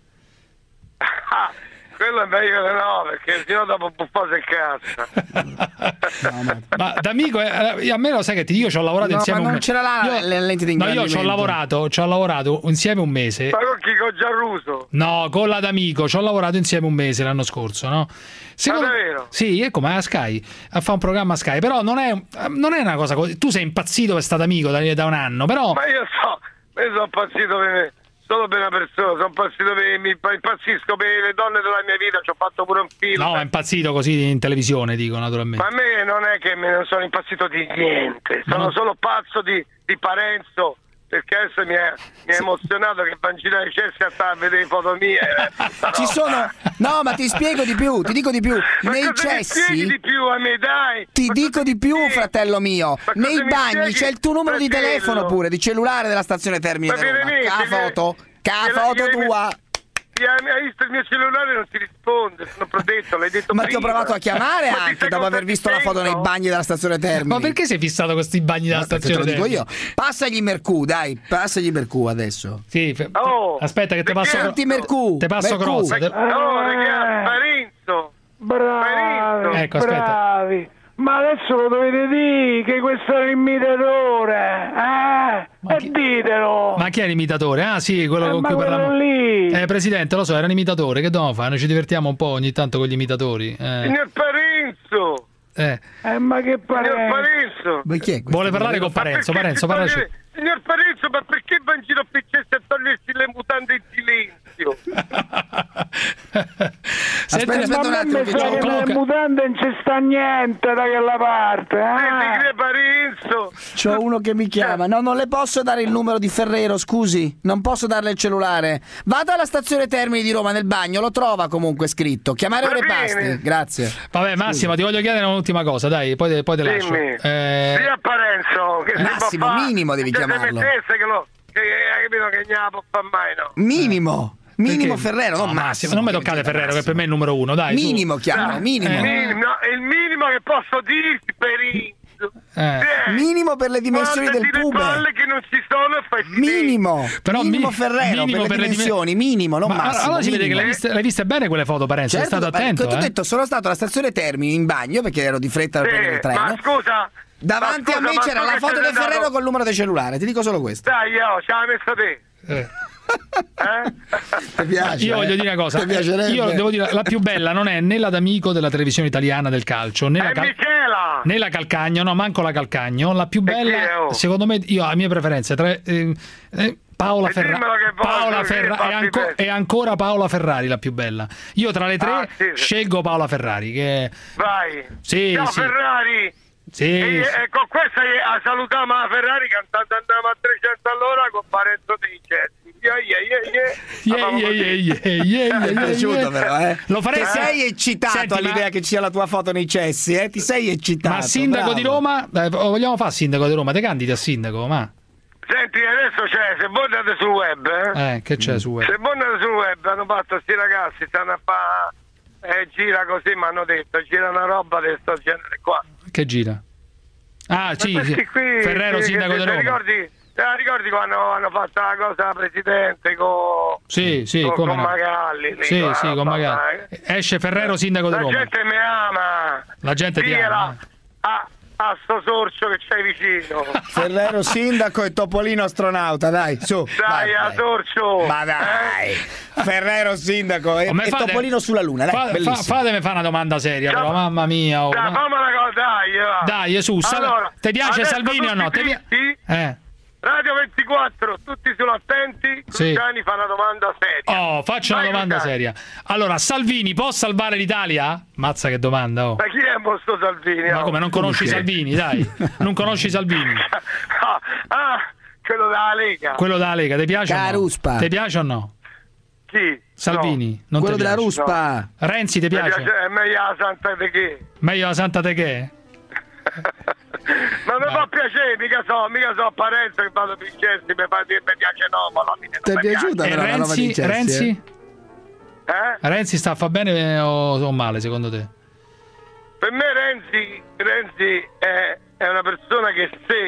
Quello è meglio che no, perché sennò dopo un po' si cazza. Ma D'Amico, a me lo sai che io ci ho lavorato insieme ma un mese. Non c'era le lenti di ingrandimento. Io ci ho lavorato insieme un mese. Ma con chi? Con Giarruso? No, con la D'Amico, ci ho lavorato insieme un mese l'anno scorso, no? Ma davvero? Sì, ecco, ma a Sky, a fare un programma a Sky, però non è una cosa così. Tu sei impazzito per stato amico da un anno, però... Ma io sono impazzito per me. Solo per una persona, sono impazzito impazzisco per le donne della mia vita, ci ho fatto pure un film. No, è impazzito così in televisione, dico, naturalmente. Ma a me non è che me ne sono impazzito di niente, sono solo pazzo di Parenzo, perché adesso mi è emozionato che Bangina di Cessia sta a vedere le foto mie. Ci sono... No, ma ti spiego di più, ti dico di più. Ma nei cessi di più a me, dai. Ti dico di più, fratello mio. Nei bagni c'è il tuo numero di telefono pure, di cellulare della stazione Termini di Roma. Foto tua. Hai visto il mio cellulare, non ti risponde, sono protetto, l'hai detto ma prima. ti ho provato a chiamare anche dopo aver visto la foto nei bagni della stazione Termini. Ma perché sei fissato con questi bagni della stazione Termini? Te lo dico io. Passagli Mercù, dai, passagli Mercù adesso. Sì, aspetta che te passo Mercù. Te passo Crozza. Parenzo. Bravi. Ecco, aspetta. Bravi. Ma adesso lo dovete dire che questo è l'imitatore, e ditelo. Ma chi è l'imitatore? Ah sì, quello con cui parliamo lì. Presidente, lo so, era un imitatore, che dobbiamo fare? Noi ci divertiamo un po' ogni tanto con gli imitatori. Signor Parenzo. Ma che Parenzo? Ma chi è vuole parlare con Parenzo? Parenzo, parlaci. Signor Parenzo, ma perché va in giro per Cessia a togliersi le mutande in silenzio? Aspetta un attimo che nelle mutande non ci sta niente da quella parte. C'ho uno che mi chiama. No, non le posso dare il numero di Ferrero, scusi. Non posso darle il cellulare. Vada alla stazione Termini di Roma nel bagno, lo trova comunque scritto. Chiamare ore pasti. Grazie. Vabbè, Massimo, ti voglio chiedere un'ultima cosa, dai, poi te lascio. Sì, a Parenzo, che Massimo, minimo devi chiamarlo. Che hai capito che non può fare mai, no? Minimo. Minimo Ferrero, non Massimo. Non mi toccate Ferrero, che per me è il numero 1, dai. Minimo chiamo, minimo. Il minimo che posso dirti per minimo per le dimensioni del pube. Che non ci sono e fai minimo. Però minimo Ferrero minimo per le dimensioni, minimo, non Massimo. Allora si vede che l'hai viste bene quelle foto, Parenzo, certo, sei stato attento. Ti ho detto, sono stato alla stazione Termini in bagno perché ero di fretta per prendere il treno. Ma scusa, davanti a me c'era la foto del Ferrero col numero del cellulare, ti dico solo questo. Dai, ce l'hai messa te. Ti piace? Io voglio dire una cosa. Io devo dire, la più bella non è né la D'Amico della televisione italiana del calcio, né la Calcagno, no, manco la Calcagno. La più bella, secondo me, io a mie preferenze tra Paola Ferrari e ancora Paola Ferrari la più bella. Io tra le tre scelgo Paola Ferrari che... Vai. Sì, ciao Ferrari. Sì, e con questa salutiamo la Ferrari cantando andiamo a 300 all'ora con Parenzo dei Cessi. Mi è piaciuto però, Lo faresti? Ti sei eccitato all'idea che ci sia la tua foto nei cessi, Ti sei eccitato. Ma sindaco di Roma, vogliamo fare sindaco di Roma? Te candidi a sindaco, ma... Senti, adesso c'è, se voi andate sul web, che c'è sul web? Se voi andate sul web, hanno fatto sti ragazzi, stanno a fare, gira così, mi hanno detto, gira una roba di questo genere qua. Che gira? Ah, sì. Qui, Ferrero, sindaco di Roma. Te la ricordi quando hanno fatto la cosa presidente con Magalli? Sì, con Magalli. Esce Ferrero, sindaco di Roma. La gente mi ama. La gente ti ama. A sto sorcio che c'hai vicino. Ferrero sindaco e Topolino astronauta, dai, su. Dai, a sorcio. Ma dai. Ferrero sindaco e Topolino sulla luna, dai. Fatemi fare una domanda seria, però, mamma mia. Dai, fammi una cosa, dai, su. Allora, ti piace Salvini o no? Radio 24, tutti sono attenti. Cruciani fa una domanda seria. Faccio una domanda seria. Allora, Salvini può salvare l'Italia? Mazza che domanda, Ma chi è questo Salvini? Ma come, non conosci Salvini, dai? Non conosci Salvini? Quello della Lega. Quello della Lega, ti piace? Ruspa. Ti piace o no? Chi? Salvini, non quello della Ruspa. No. Renzi ti piace? È meglio la Santa De Che. Meglio la Santa De Che? Ma mi fa piacere, mica so Parenzo che vado per i cessi, mi piace no, ma alla fine ti è piaciuta però la roba di cessi? Renzi? Renzi fa bene o male secondo te? Per me Renzi è una persona che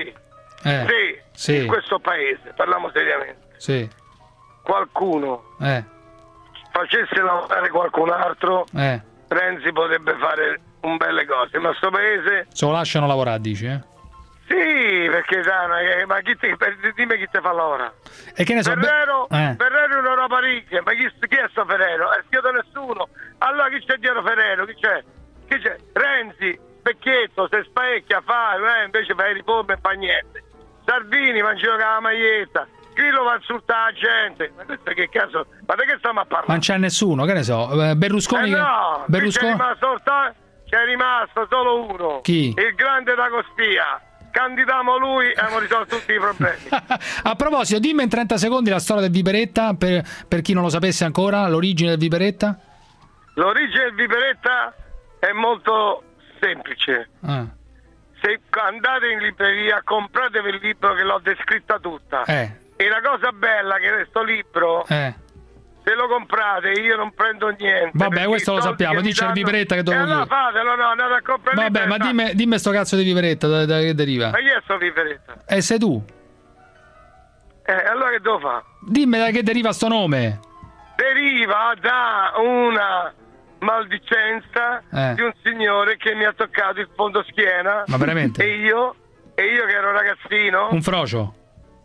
se in questo paese, parliamo seriamente, qualcuno facesse lavorare qualcun altro, Renzi potrebbe fare un belle cose, ma sto paese se lo lasciano lavorare, dici? Sì, perché ma dimmi chi ti fa lavorare. E che ne so, Ferrero è un'Europa ricca, ma chi è sto Ferrero? È figlio di nessuno. Allora chi c'è dietro Ferrero? Chi c'è? Renzi, Vecchietto, se specchia, invece fa i riforme e fa niente. Salvini mangia con la maglietta. Grillo va a insultare la gente. Ma questo che cazzo? Ma di che stiamo a parlare? Ma non c'è nessuno, che ne so. Berlusconi. No, Berlusconi c'è rimasto solo uno. Chi? Il grande D'Agostia. Candidiamo lui e abbiamo risolto tutti i problemi. A proposito, dimmi in 30 secondi la storia del Viperetta, per chi non lo sapesse ancora, l'origine del Viperetta. L'origine del Viperetta è molto semplice. Se andate in libreria, compratevi il libro che l'ho descritta tutta. E la cosa bella che questo libro, se lo comprate, io non prendo niente. Vabbè, questo lo sappiamo. Dice il Viperetta che devo dire. Allora fatelo, no, andate a comprare. Vabbè, ma dimmi sto cazzo di Viperetta, da che deriva? Ma chi è sto Viperetta? Sei tu. Allora che devo fare? Dimmi da che deriva sto nome. Deriva da una maldicenza di un signore che mi ha toccato il fondo schiena. Ma veramente? E io che ero ragazzino. Un frocio.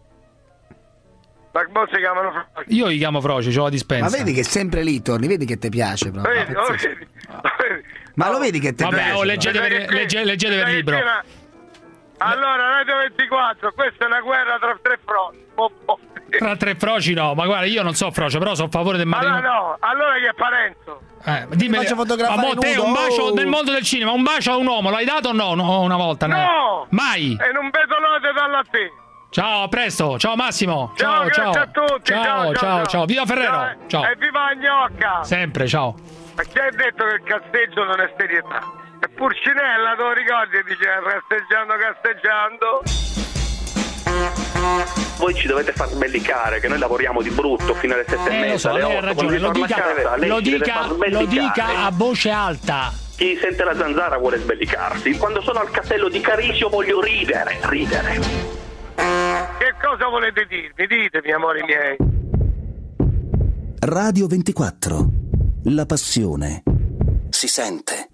Ma come si chiamano froci? Io li chiamo froci, c'ho la dispensa. Ma vedi che sempre lì torni, vedi che ti piace proprio. Vedi. Ma lo vedi che ti piace? Vabbè, leggete per libro. Allora, Radio 24, questa è una guerra tra tre fronti. Tra tre froci no, ma guarda, io non so frocio, però sono a favore del matrimonio. Allora chi è Parenzo? Dimmi, ma te un bacio nel mondo del cinema, un bacio a un uomo, l'hai dato o no? No, una volta no. Mai. E non vedo l'ora di darla a te. Ciao, a presto. Ciao Massimo. Ciao a tutti. Ciao. Viva Ferrero. Ciao. E viva la gnocca. Sempre, ciao. Ma chi ha detto che il cazzeggio non è serietà? E Purcinella, te lo ricordi? Dice casteggiando. Voi ci dovete far sbellicare che noi lavoriamo di brutto fino alle 7:30. Lo so, lei ha ragione, lo dica a voce alta. Chi sente la zanzara vuole sbellicarsi. Quando sono al castello di Carisio voglio ridere. Che cosa volete dirmi? Ditemi, amori miei. Radio 24. La passione si sente.